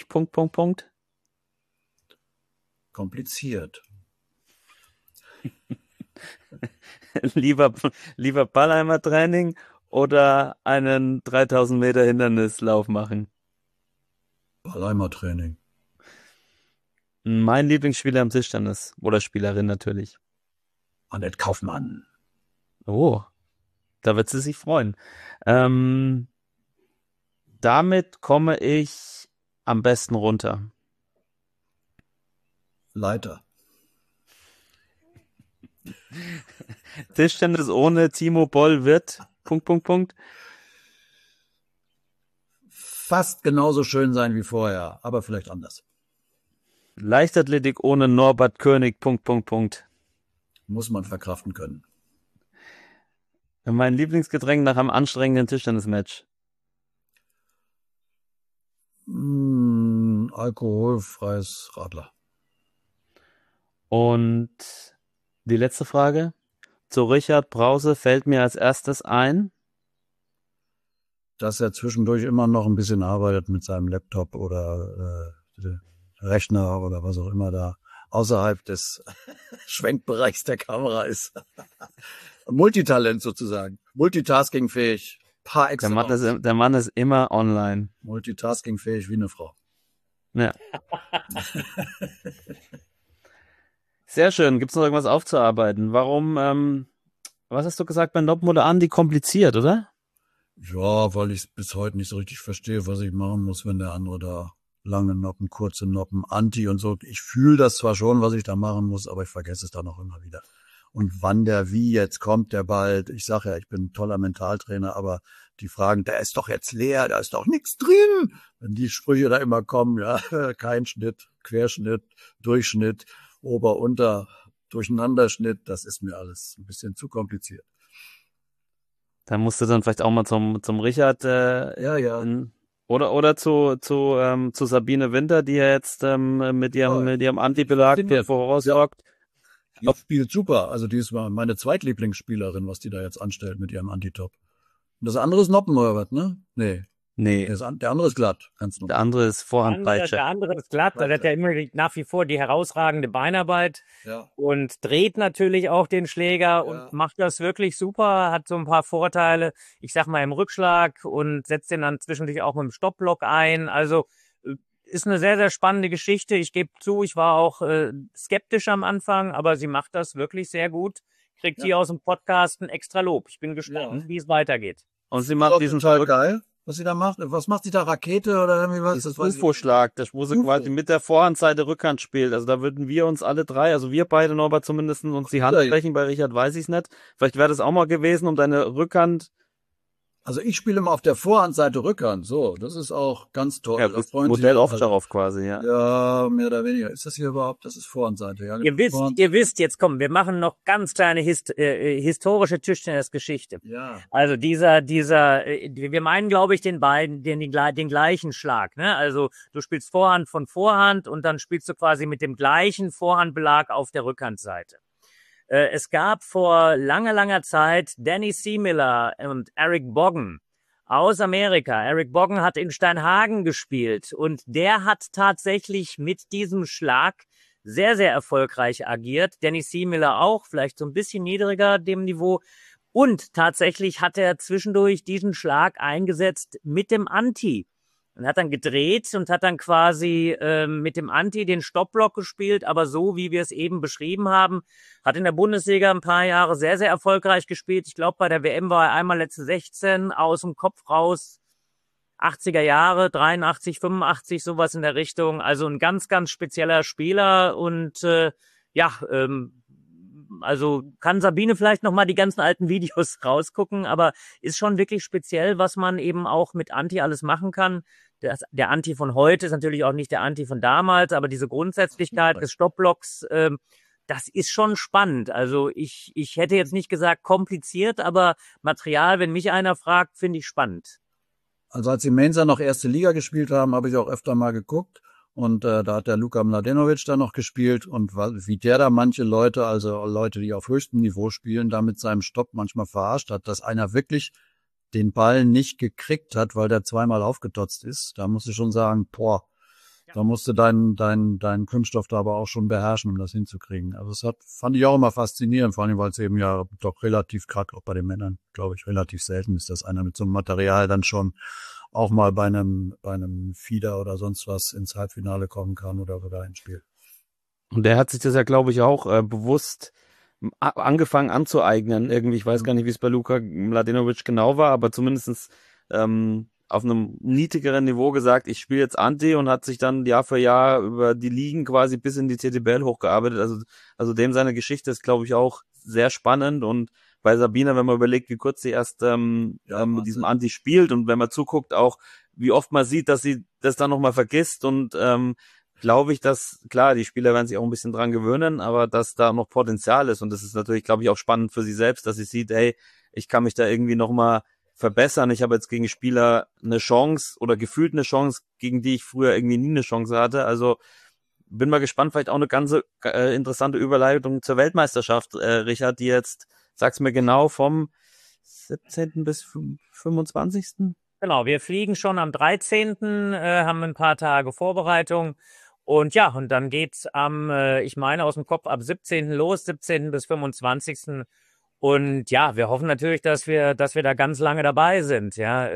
Kompliziert. lieber Ballheimer-Training oder einen 3000 Meter Hindernislauf machen? Ballheimer-Training. Mein Lieblingsspieler im Tischtennis oder Spielerin natürlich. Annette Kaufmann. Oh, da wird sie sich freuen. Damit komme ich am besten runter. Leiter. Tischtennis ohne Timo Boll wird ... Fast genauso schön sein wie vorher, aber vielleicht anders. Leichtathletik ohne Norbert König ... Muss man verkraften können. Mein Lieblingsgetränk nach einem anstrengenden Tischtennismatch. Alkoholfreies Radler. Und die letzte Frage. Zu Richard Brause fällt mir als erstes ein, dass er zwischendurch immer noch ein bisschen arbeitet mit seinem Laptop oder Rechner oder was auch immer da außerhalb des Schwenkbereichs der Kamera ist. Multitalent sozusagen. Multitaskingfähig. Par excellence. der Mann ist immer online. Multitaskingfähig wie eine Frau. Ja. Sehr schön. Gibt's noch irgendwas aufzuarbeiten? Warum, was hast du gesagt bei Noppen oder Andi? Kompliziert, oder? Ja, weil ich bis heute nicht so richtig verstehe, was ich machen muss, wenn der andere da lange Noppen, kurze Noppen, Anti und so. Ich fühle das zwar schon, was ich da machen muss, aber ich vergesse es dann auch immer wieder. Und wann der wie jetzt kommt, der bald. Ich sage ja, ich bin ein toller Mentaltrainer, aber die fragen, der ist doch jetzt leer, da ist doch nichts drin. Wenn die Sprüche da immer kommen, ja, kein Schnitt, Querschnitt, Durchschnitt, Ober-, Unter-, Durcheinanderschnitt, das ist mir alles ein bisschen zu kompliziert. Da musst du dann vielleicht auch mal zum Richard Ja. Oder zu Sabine Winter, die ja jetzt mit ihrem Antibelag voraussorgt. Die spielt super. Also die ist meine Zweitlieblingsspielerin, was die da jetzt anstellt mit ihrem Antitop. Und das andere ist Noppen oder was, ne? Nee. Nee, Der andere ist glatt, ganz normal. der andere ist Vorhandpeitsche. Der andere ist glatt, da hat er immer nach wie vor die herausragende Beinarbeit Ja. und dreht natürlich auch den Schläger und macht das wirklich super, hat so ein paar Vorteile, ich sag mal im Rückschlag und setzt den dann zwischendurch auch mit dem Stoppblock ein. Also ist eine sehr, sehr spannende Geschichte. Ich gebe zu, ich war auch skeptisch am Anfang, aber sie macht das wirklich sehr gut. Kriegt hier aus dem Podcast ein extra Lob. Ich bin gespannt, wie es weitergeht. Und sie Das macht ist diesen total geil, was sie da macht. Was macht sie da? Rakete oder irgendwie was? Das weiß ich UFO-Schlag, das wo sie UFO. quasi mit der Vorhandseite Rückhand spielt. Also da würden wir uns alle drei, also wir beide, Norbert, zumindest uns die Hand Ja, ja. brechen, bei Richard weiß ich es nicht. Vielleicht wäre das auch mal gewesen, um deine Rückhand. Also ich spiele immer auf der Vorhandseite Rückhand. So, das ist auch ganz toll. Ja, Da freuen Modell sich oft alle. darauf quasi, ja. Ja, mehr oder weniger. Ist das hier überhaupt? Das ist Vorhandseite, ja. Ihr wisst, jetzt kommen, wir machen noch ganz kleine historische Tischtennisgeschichte. Ja. Also wir meinen, glaube ich, den gleichen Schlag, ne? Also du spielst Vorhand von Vorhand und dann spielst du quasi mit dem gleichen Vorhandbelag auf der Rückhandseite. Es gab vor langer, langer Zeit Danny Seemiller und Eric Boggan aus Amerika. Eric Boggan hat in Steinhagen gespielt und der hat tatsächlich mit diesem Schlag sehr, sehr erfolgreich agiert. Danny Seemiller auch, vielleicht so ein bisschen niedriger dem Niveau. Und tatsächlich hat er zwischendurch diesen Schlag eingesetzt mit dem Anti. Und hat dann gedreht und hat dann quasi mit dem Anti den Stoppblock gespielt, aber so, wie wir es eben beschrieben haben. Hat in der Bundesliga ein paar Jahre sehr, sehr erfolgreich gespielt. Ich glaube, bei der WM war er einmal letzte 16, aus dem Kopf raus, 80er Jahre, 83, 85, sowas in der Richtung. Also ein ganz, ganz spezieller Spieler und also kann Sabine vielleicht nochmal die ganzen alten Videos rausgucken, aber ist schon wirklich speziell, was man eben auch mit Anti alles machen kann. Der Anti von heute ist natürlich auch nicht der Anti von damals, aber diese Grundsätzlichkeit des Stoppblocks, das ist schon spannend. Also ich hätte jetzt nicht gesagt kompliziert, aber Material, wenn mich einer fragt, finde ich spannend. Also als die Mainzer noch erste Liga gespielt haben, habe ich auch öfter mal geguckt. Und da hat der Luka Mladenovic da noch gespielt. Und wie der da manche Leute, also Leute, die auf höchstem Niveau spielen, da mit seinem Stopp manchmal verarscht hat, dass einer wirklich den Ball nicht gekriegt hat, weil der zweimal aufgetotzt ist. Da musst du schon sagen, boah, da musst du deinen Kunststoff da aber auch schon beherrschen, um das hinzukriegen. Also fand ich auch immer faszinierend, vor allem, weil es eben ja doch relativ, gerade auch bei den Männern, glaube ich, relativ selten ist, dass einer mit so einem Material dann schon auch mal bei einem Fieder oder sonst was ins Halbfinale kommen kann oder sogar ins Spiel. Und der hat sich das ja, glaube ich, auch bewusst angefangen anzueignen. Irgendwie, ich weiß gar nicht, wie es bei Luka Mladenovic genau war, aber zumindestens auf einem niedrigeren Niveau gesagt, ich spiele jetzt Anti und hat sich dann Jahr für Jahr über die Ligen quasi bis in die TTBL hochgearbeitet. Also dem seine Geschichte ist, glaube ich, auch sehr spannend. Und bei Sabina, wenn man überlegt, wie kurz sie erst mit diesem Anti spielt und wenn man zuguckt auch, wie oft man sieht, dass sie das dann nochmal vergisst und glaube ich, dass, klar, die Spieler werden sich auch ein bisschen dran gewöhnen, aber dass da noch Potenzial ist und das ist natürlich, glaube ich, auch spannend für sie selbst, dass sie sieht, hey, ich kann mich da irgendwie nochmal verbessern. Ich habe jetzt gegen Spieler eine Chance oder gefühlt eine Chance, gegen die ich früher irgendwie nie eine Chance hatte. Also bin mal gespannt, vielleicht auch eine ganz interessante Überleitung zur Weltmeisterschaft, Richard, die jetzt, sag's mir genau, vom 17. bis 25. Genau, wir fliegen schon am 13., haben ein paar Tage Vorbereitung. Und ja, und dann geht's ich meine aus dem Kopf, ab 17. los, 17. bis 25. Und ja, wir hoffen natürlich, dass wir da ganz lange dabei sind. Ja,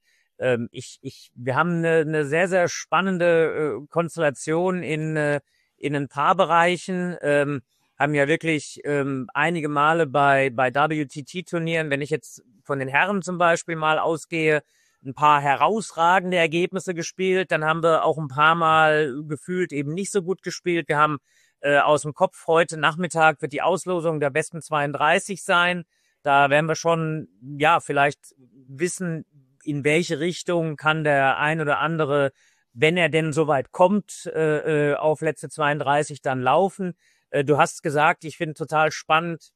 wir haben eine sehr, sehr spannende Konstellation in ein paar Bereichen. Haben ja wirklich einige Male bei WTT-Turnieren, wenn ich jetzt von den Herren zum Beispiel mal ausgehe, ein paar herausragende Ergebnisse gespielt. Dann haben wir auch ein paar Mal gefühlt eben nicht so gut gespielt. Wir haben aus dem Kopf, heute Nachmittag wird die Auslosung der besten 32 sein. Da werden wir schon, ja, vielleicht wissen, in welche Richtung kann der ein oder andere, wenn er denn soweit kommt, auf letzte 32 dann laufen. Du hast gesagt, ich finde total spannend,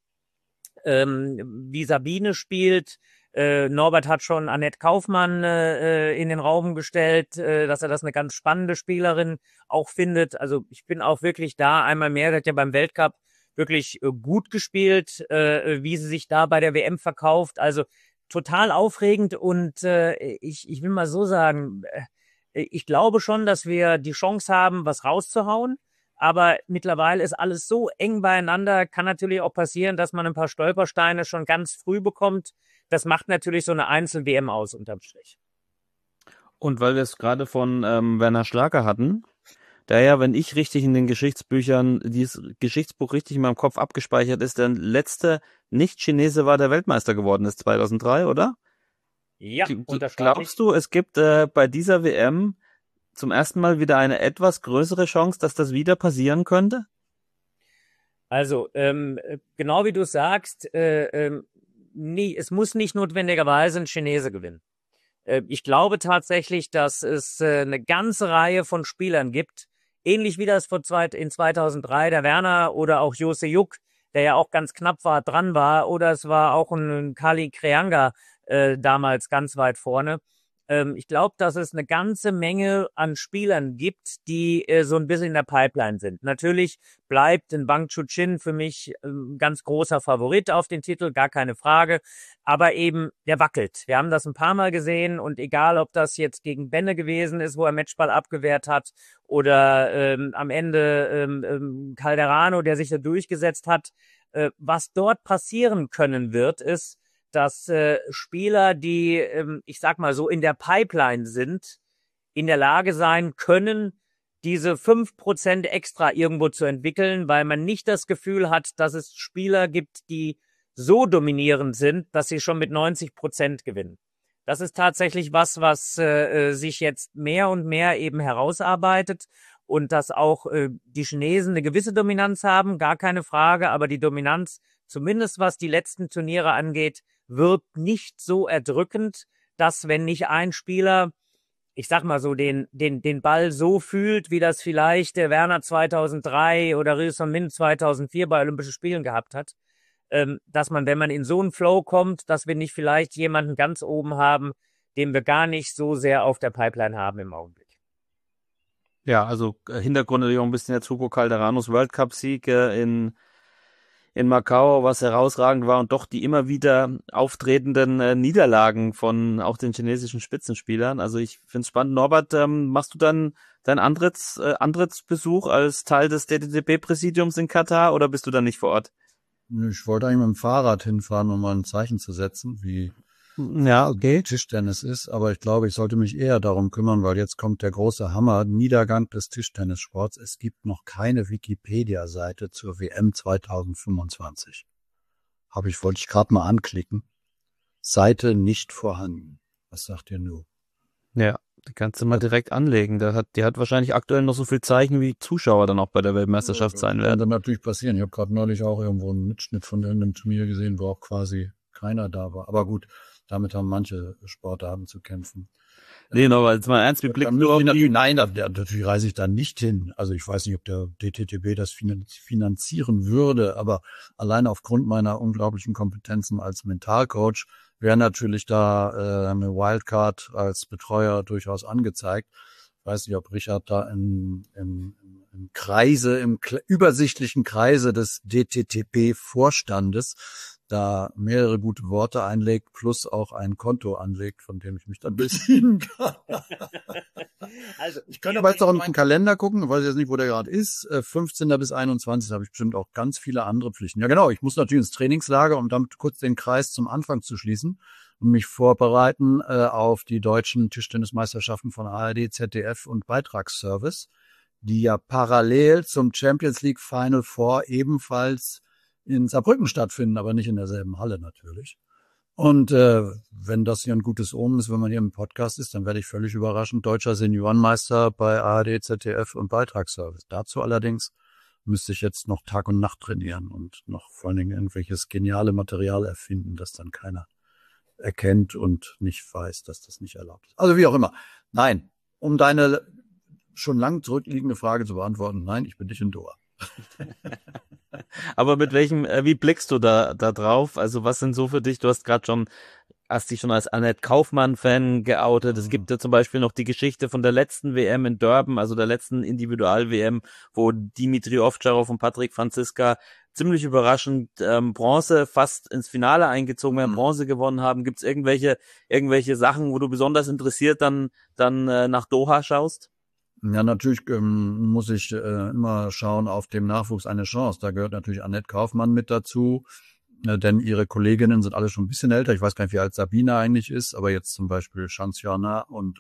wie Sabine spielt. Norbert hat schon Annette Kaufmann in den Raum gestellt, dass er das eine ganz spannende Spielerin auch findet. Also ich bin auch wirklich da einmal mehr, der hat ja beim Weltcup wirklich gut gespielt, wie sie sich da bei der WM verkauft. Also total aufregend und ich will mal so sagen, ich glaube schon, dass wir die Chance haben, was rauszuhauen. Aber mittlerweile ist alles so eng beieinander, kann natürlich auch passieren, dass man ein paar Stolpersteine schon ganz früh bekommt. Das macht natürlich so eine Einzel-WM aus, unterm Strich. Und weil wir es gerade von Werner Schlager hatten, der ja, wenn ich richtig in den Geschichtsbüchern, dieses Geschichtsbuch richtig in meinem Kopf abgespeichert ist, der letzte Nicht-Chinese war, der Weltmeister geworden ist 2003, oder? Ja, unterschreibe ich. Glaubst du, es gibt bei dieser WM zum ersten Mal wieder eine etwas größere Chance, dass das wieder passieren könnte? Also, genau wie du sagst, nee, es muss nicht notwendigerweise ein Chinese gewinnen. Ich glaube tatsächlich, dass es eine ganze Reihe von Spielern gibt, ähnlich wie das in 2003 der Werner oder auch Jo Se-hyuk, der ja auch ganz knapp dran war, oder es war auch ein Kali Kreanga damals ganz weit vorne. Ich glaube, dass es eine ganze Menge an Spielern gibt, die so ein bisschen in der Pipeline sind. Natürlich bleibt ein Wang Chuqin für mich ganz großer Favorit auf den Titel, gar keine Frage. Aber eben, der wackelt. Wir haben das ein paar Mal gesehen und egal, ob das jetzt gegen Benne gewesen ist, wo er Matchball abgewehrt hat, oder am Ende Calderano, der sich da durchgesetzt hat, was dort passieren können wird, ist, dass Spieler, die, ich sag mal so, in der Pipeline sind, in der Lage sein können, diese 5% extra irgendwo zu entwickeln, weil man nicht das Gefühl hat, dass es Spieler gibt, die so dominierend sind, dass sie schon mit 90% gewinnen. Das ist tatsächlich was sich jetzt mehr und mehr eben herausarbeitet und dass auch die Chinesen eine gewisse Dominanz haben, gar keine Frage, aber die Dominanz, zumindest was die letzten Turniere angeht, wird nicht so erdrückend, dass wenn nicht ein Spieler, ich sag mal so, den Ball so fühlt, wie das vielleicht der Werner 2003 oder Rhys Min 2004 bei Olympischen Spielen gehabt hat, dass man, wenn man in so einen Flow kommt, dass wir nicht vielleicht jemanden ganz oben haben, den wir gar nicht so sehr auf der Pipeline haben im Augenblick. Ja, also Hintergrund natürlich auch ein bisschen der Hugo Calderanos World Cup Sieg in Macau, was herausragend war, und doch die immer wieder auftretenden Niederlagen von auch den chinesischen Spitzenspielern. Also ich finde es spannend. Norbert, machst du dann deinen Antrittsbesuch als Teil des DTTP-Präsidiums in Katar oder bist du dann nicht vor Ort? Ich wollte eigentlich mit dem Fahrrad hinfahren, um mal ein Zeichen zu setzen, wie Ja, okay. Tischtennis ist, aber ich glaube, ich sollte mich eher darum kümmern, weil jetzt kommt der große Hammer, Niedergang des Tischtennissports. Es gibt noch keine Wikipedia-Seite zur WM 2025. Wollte ich gerade mal anklicken. Seite nicht vorhanden. Was sagt ihr nun? Ja, die kannst du mal direkt anlegen. Die hat wahrscheinlich aktuell noch so viel Zeichen, wie Zuschauer dann auch bei der Weltmeisterschaft sein werden. Das kann natürlich passieren. Ich habe gerade neulich auch irgendwo einen Mitschnitt von irgendeinem Turnier gesehen, wo auch quasi keiner da war. Aber gut, damit haben manche Sportarten zu kämpfen. Nee, aber jetzt mal ernst, wir blicken nur auf die... Nein, natürlich reise ich da nicht hin. Also ich weiß nicht, ob der DTTB das finanzieren würde, aber allein aufgrund meiner unglaublichen Kompetenzen als Mentalcoach wäre natürlich da eine Wildcard als Betreuer durchaus angezeigt. Ich weiß nicht, ob Richard da im übersichtlichen Kreise des DTTP-Vorstandes da mehrere gute Worte einlegt, plus auch ein Konto anlegt, von dem ich mich dann bedienen kann. Also, ich könnte aber jetzt auch in meinen Kalender gucken, ich weiß jetzt nicht, wo der gerade ist. 15. bis 21. habe ich bestimmt auch ganz viele andere Pflichten. Ja genau, ich muss natürlich ins Trainingslager, um damit kurz den Kreis zum Anfang zu schließen und mich vorbereiten auf die deutschen Tischtennismeisterschaften von ARD, ZDF und Beitragsservice, die ja parallel zum Champions League Final Four ebenfalls in Saarbrücken stattfinden, aber nicht in derselben Halle natürlich. Und wenn das hier ein gutes Omen ist, wenn man hier im Podcast ist, dann werde ich völlig überraschend deutscher Seniorenmeister bei ARD, ZDF und Beitragsservice. Dazu allerdings müsste ich jetzt noch Tag und Nacht trainieren und noch vor allen Dingen irgendwelches geniale Material erfinden, das dann keiner erkennt und nicht weiß, dass das nicht erlaubt ist. Also wie auch immer. Nein, um deine schon lang zurückliegende Frage zu beantworten, nein, ich bin nicht in Doha. Aber mit wie blickst du da drauf? Also was sind so für dich, du hast dich schon als Annette Kaufmann-Fan geoutet. Es gibt ja zum Beispiel noch die Geschichte von der letzten WM in Durban, also der letzten Individual-WM, wo Dimitri Ovtcharov und Patrick Franziska ziemlich überraschend Bronze fast ins Finale eingezogen werden, Bronze gewonnen haben. Gibt's irgendwelche Sachen, wo du besonders interessiert dann nach Doha schaust? Ja, natürlich muss ich immer schauen, auf dem Nachwuchs eine Chance. Da gehört natürlich Annette Kaufmann mit dazu, denn ihre Kolleginnen sind alle schon ein bisschen älter. Ich weiß gar nicht, wie alt Sabine eigentlich ist, aber jetzt zum Beispiel Shanxiana und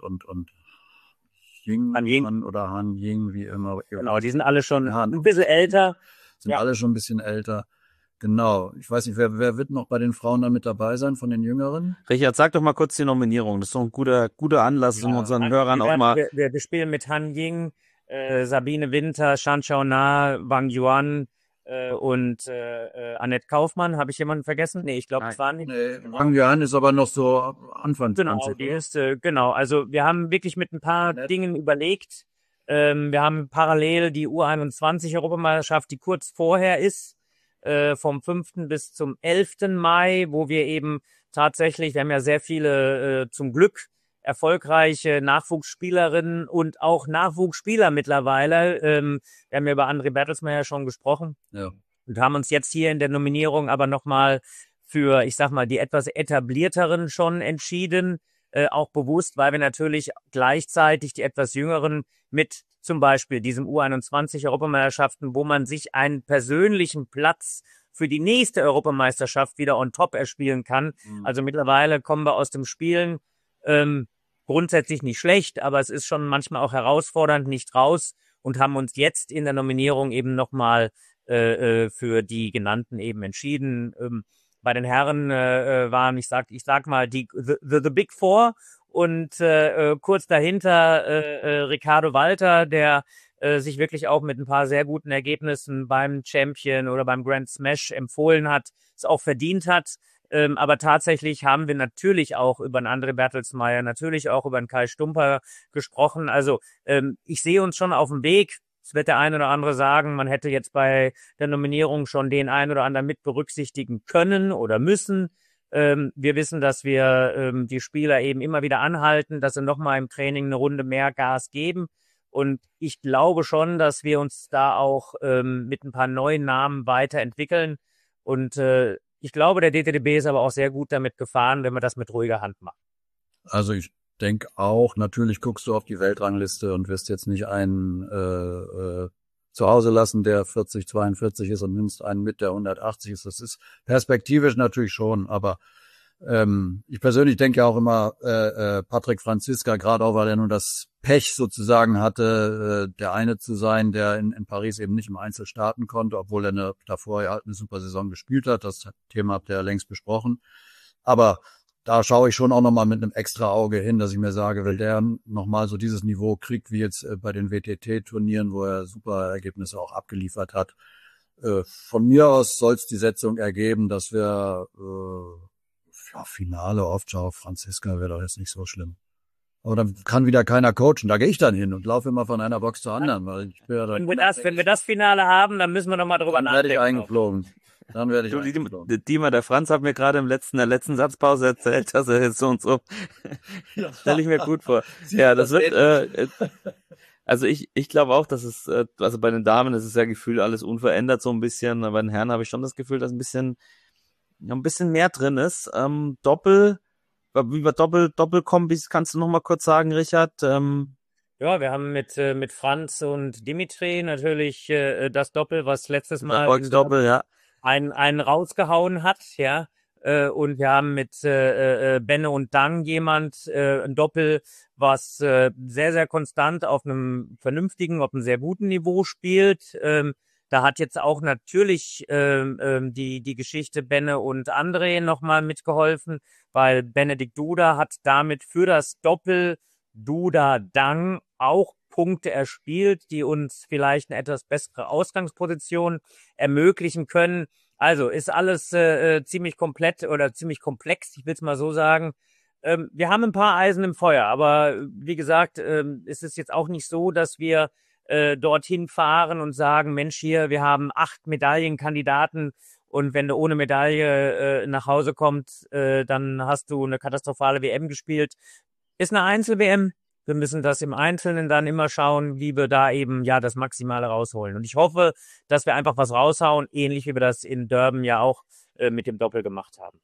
Han Ying. oder Han Ying, wie immer. Genau, die sind alle schon Ja, ein bisschen älter. sind Ja. alle schon ein bisschen älter. Genau. Ich weiß nicht, wer wird noch bei den Frauen da mit dabei sein von den Jüngeren? Richard, sag doch mal kurz die Nominierung. Das ist doch ein guter Anlass, um unseren Hörern auch mal. Wir spielen mit Han Ying, Sabine Winter, Shan Xiaona, Wang Yuan und Annette Kaufmann. Habe ich jemanden vergessen? Nee, ich glaube, es waren nicht. Nee, Wang Yuan ist aber noch so Anfang Genau, 20. die ist, genau. Also wir haben wirklich mit ein paar Dingen überlegt. Wir haben parallel die U21-Europameisterschaft, die kurz vorher ist, vom 5. bis zum 11. Mai, wo wir eben tatsächlich, wir haben ja sehr viele zum Glück erfolgreiche Nachwuchsspielerinnen und auch Nachwuchsspieler mittlerweile. Wir haben ja über André Bertelsmann schon gesprochen. Ja. Und haben uns jetzt hier in der Nominierung aber nochmal für, ich sag mal, die etwas etablierteren schon entschieden, auch bewusst, weil wir natürlich gleichzeitig die etwas jüngeren mit zum Beispiel diesem U21-Europameisterschaften, wo man sich einen persönlichen Platz für die nächste Europameisterschaft wieder on top erspielen kann. Also mittlerweile kommen wir aus dem Spielen grundsätzlich nicht schlecht, aber es ist schon manchmal auch herausfordernd, nicht raus, und haben uns jetzt in der Nominierung eben nochmal für die genannten eben entschieden. Bei den Herren waren, ich sag mal, the Big Four und kurz dahinter Ricardo Walter, der sich wirklich auch mit ein paar sehr guten Ergebnissen beim Champion oder beim Grand Smash empfohlen hat, es auch verdient hat. Aber tatsächlich haben wir natürlich auch über einen André Bertelsmeier, natürlich auch über einen Kai Stumper gesprochen. Also ich sehe uns schon auf dem Weg. Es wird der ein oder andere sagen, man hätte jetzt bei der Nominierung schon den ein oder anderen mit berücksichtigen können oder müssen. Wir wissen, dass wir die Spieler eben immer wieder anhalten, dass sie nochmal im Training eine Runde mehr Gas geben. Und ich glaube schon, dass wir uns da auch mit ein paar neuen Namen weiterentwickeln. Und ich glaube, der DTDB ist aber auch sehr gut damit gefahren, wenn man das mit ruhiger Hand macht. Also ich denke auch, natürlich guckst du auf die Weltrangliste und wirst jetzt nicht einen zu Hause lassen, der 40, 42 ist und nimmst einen mit, der 180 ist. Das ist perspektivisch natürlich schon, aber ich persönlich denke ja auch immer, Patrick Franziska, gerade auch, weil er nun das Pech sozusagen hatte, der eine zu sein, der in Paris eben nicht im Einzel starten konnte, obwohl er davor ja eine super Saison gespielt hat. Das Thema habt ihr ja längst besprochen. Aber da schaue ich schon auch nochmal mit einem extra Auge hin, dass ich mir sage, wenn der nochmal so dieses Niveau kriegt, wie jetzt bei den WTT-Turnieren, wo er super Ergebnisse auch abgeliefert hat. Von mir aus soll es die Setzung ergeben, dass wir Finale oft schauen. Franziska wäre doch jetzt nicht so schlimm. Aber dann kann wieder keiner coachen. Da gehe ich dann hin und laufe immer von einer Box zur anderen. Weil ich bin ja Wenn wir das Finale haben, dann müssen wir nochmal drüber dann werde ich nachdenken. eingeflogen. Dann werde ich eingeflogen. Dima, der Franz hat mir gerade in der letzten Satzpause erzählt, dass er jetzt so und so. Stelle ich mir gut vor. Ja, das wird, also ich glaube auch, dass es, also bei den Damen ist es ja gefühlt alles unverändert so ein bisschen, aber bei den Herren habe ich schon das Gefühl, dass ein bisschen mehr drin ist. Doppelkombis, kannst du noch mal kurz sagen, Richard? Ja, wir haben mit Franz und Dimitri natürlich das Doppel, was letztes Mal Erfolgsdoppel, ja. einen rausgehauen hat, ja. Und wir haben mit Benne und Dang ein Doppel, was sehr, sehr konstant auf einem vernünftigen, auf einem sehr guten Niveau spielt. Da hat jetzt auch natürlich die Geschichte Benne und André nochmal mitgeholfen, weil Benedikt Duda hat damit für das Doppel Duda-Dang auch Punkte erspielt, die uns vielleicht eine etwas bessere Ausgangsposition ermöglichen können. Also ist alles ziemlich komplett oder ziemlich komplex, ich will es mal so sagen. Wir haben ein paar Eisen im Feuer, aber wie gesagt, ist es jetzt auch nicht so, dass wir dorthin fahren und sagen, Mensch, hier, wir haben 8 Medaillenkandidaten und wenn du ohne Medaille nach Hause kommst, dann hast du eine katastrophale WM gespielt. Ist eine Einzel-WM, Wir müssen das im Einzelnen dann immer schauen, wie wir da eben ja das Maximale rausholen. Und ich hoffe, dass wir einfach was raushauen, ähnlich wie wir das in Durban ja auch mit dem Doppel gemacht haben.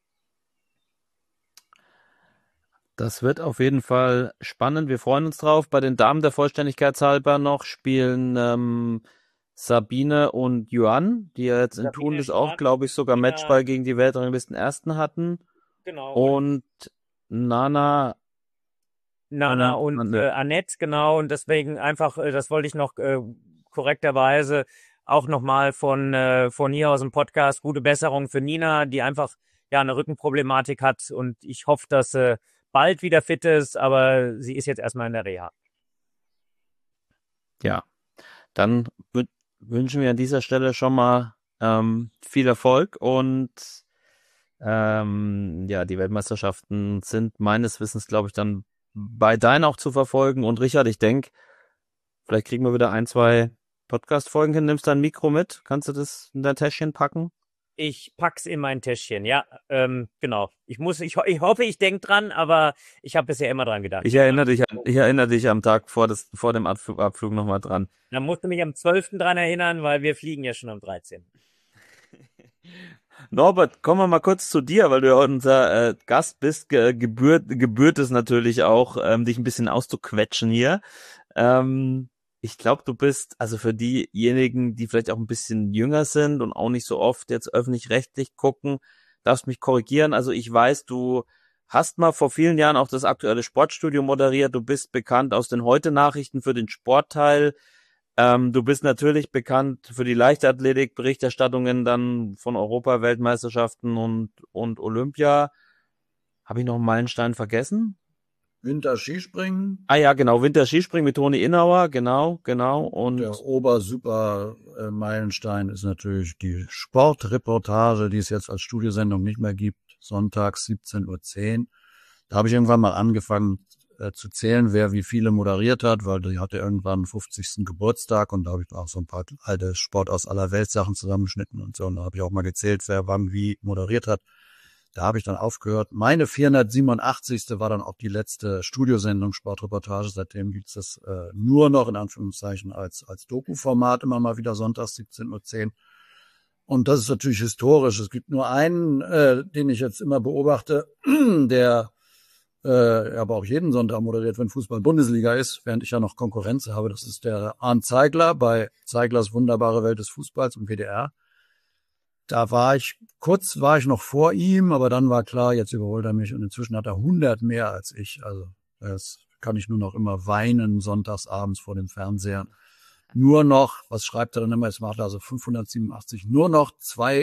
Das wird auf jeden Fall spannend. Wir freuen uns drauf. Bei den Damen der Vollständigkeit halber noch spielen Sabine und Yuan, die ja jetzt in Sabine, Tunis auch, Yuan, glaube ich, sogar Nina. Matchball gegen die Weltranglisten-Ersten hatten. Genau. Und Nana Und Annette, genau. Und deswegen einfach, das wollte ich noch korrekterweise auch nochmal von hier aus dem Podcast, gute Besserung für Nina, die einfach ja eine Rückenproblematik hat. Und ich hoffe, dass sie bald wieder fit ist, aber sie ist jetzt erstmal in der Reha. Ja, dann wünschen wir an dieser Stelle schon mal viel Erfolg und ja, die Weltmeisterschaften sind meines Wissens, glaube ich, dann bei deinen auch zu verfolgen. Und Richard, ich denke, vielleicht kriegen wir wieder 1, 2 Podcast-Folgen hin. Nimmst du dein Mikro mit? Kannst du das in dein Täschchen packen? Ich pack's in mein Täschchen, ja, genau. Ich hoffe, ich denke dran, aber ich habe bisher immer dran gedacht. Ich erinnere dich am Tag vor dem Abflug nochmal dran. Dann musst du mich am 12. dran erinnern, weil wir fliegen ja schon am 13. Norbert, kommen wir mal kurz zu dir, weil du ja unser Gast bist. Gebührt es natürlich auch, dich ein bisschen auszuquetschen hier. Ich glaube, du bist, also für diejenigen, die vielleicht auch ein bisschen jünger sind und auch nicht so oft jetzt öffentlich-rechtlich gucken, darfst mich korrigieren. Also ich weiß, du hast mal vor vielen Jahren auch das aktuelle Sportstudio moderiert. Du bist bekannt aus den Heute-Nachrichten für den Sportteil. Du bist natürlich bekannt für die Leichtathletik-Berichterstattungen dann von Europa-Weltmeisterschaften und Olympia. Habe ich noch einen Meilenstein vergessen? Winter-Skispringen. Ah ja, genau, Winter-Skispringen mit Toni Innauer, genau. Und der Ober-Super-Meilenstein ist natürlich die Sportreportage, die es jetzt als Studiosendung nicht mehr gibt, sonntags 17:10 Uhr. Da habe ich irgendwann mal angefangen zu zählen, wer wie viele moderiert hat, weil die hatte irgendwann 50. Geburtstag und da habe ich auch so ein paar alte Sport aus aller Welt Sachen zusammengeschnitten und so. Und da habe ich auch mal gezählt, wer wann wie moderiert hat. Da habe ich dann aufgehört. Meine 487. war dann auch die letzte Studiosendung Sportreportage. Seitdem gibt's das nur noch in Anführungszeichen als Doku-Format, immer mal wieder sonntags 17:10 Uhr. Und das ist natürlich historisch. Es gibt nur einen, den ich jetzt immer beobachte, der aber auch jeden Sonntag moderiert, wenn Fußball-Bundesliga ist, während ich ja noch Konkurrenz habe. Das ist der Arndt Zeigler bei Zeiglers Wunderbare Welt des Fußballs im WDR. Da war ich noch vor ihm, aber dann war klar, jetzt überholt er mich und inzwischen hat er 100 mehr als ich. Also das kann ich nur noch immer weinen, sonntags abends vor dem Fernseher. Nur noch, was schreibt er dann immer, jetzt macht er also 587, nur noch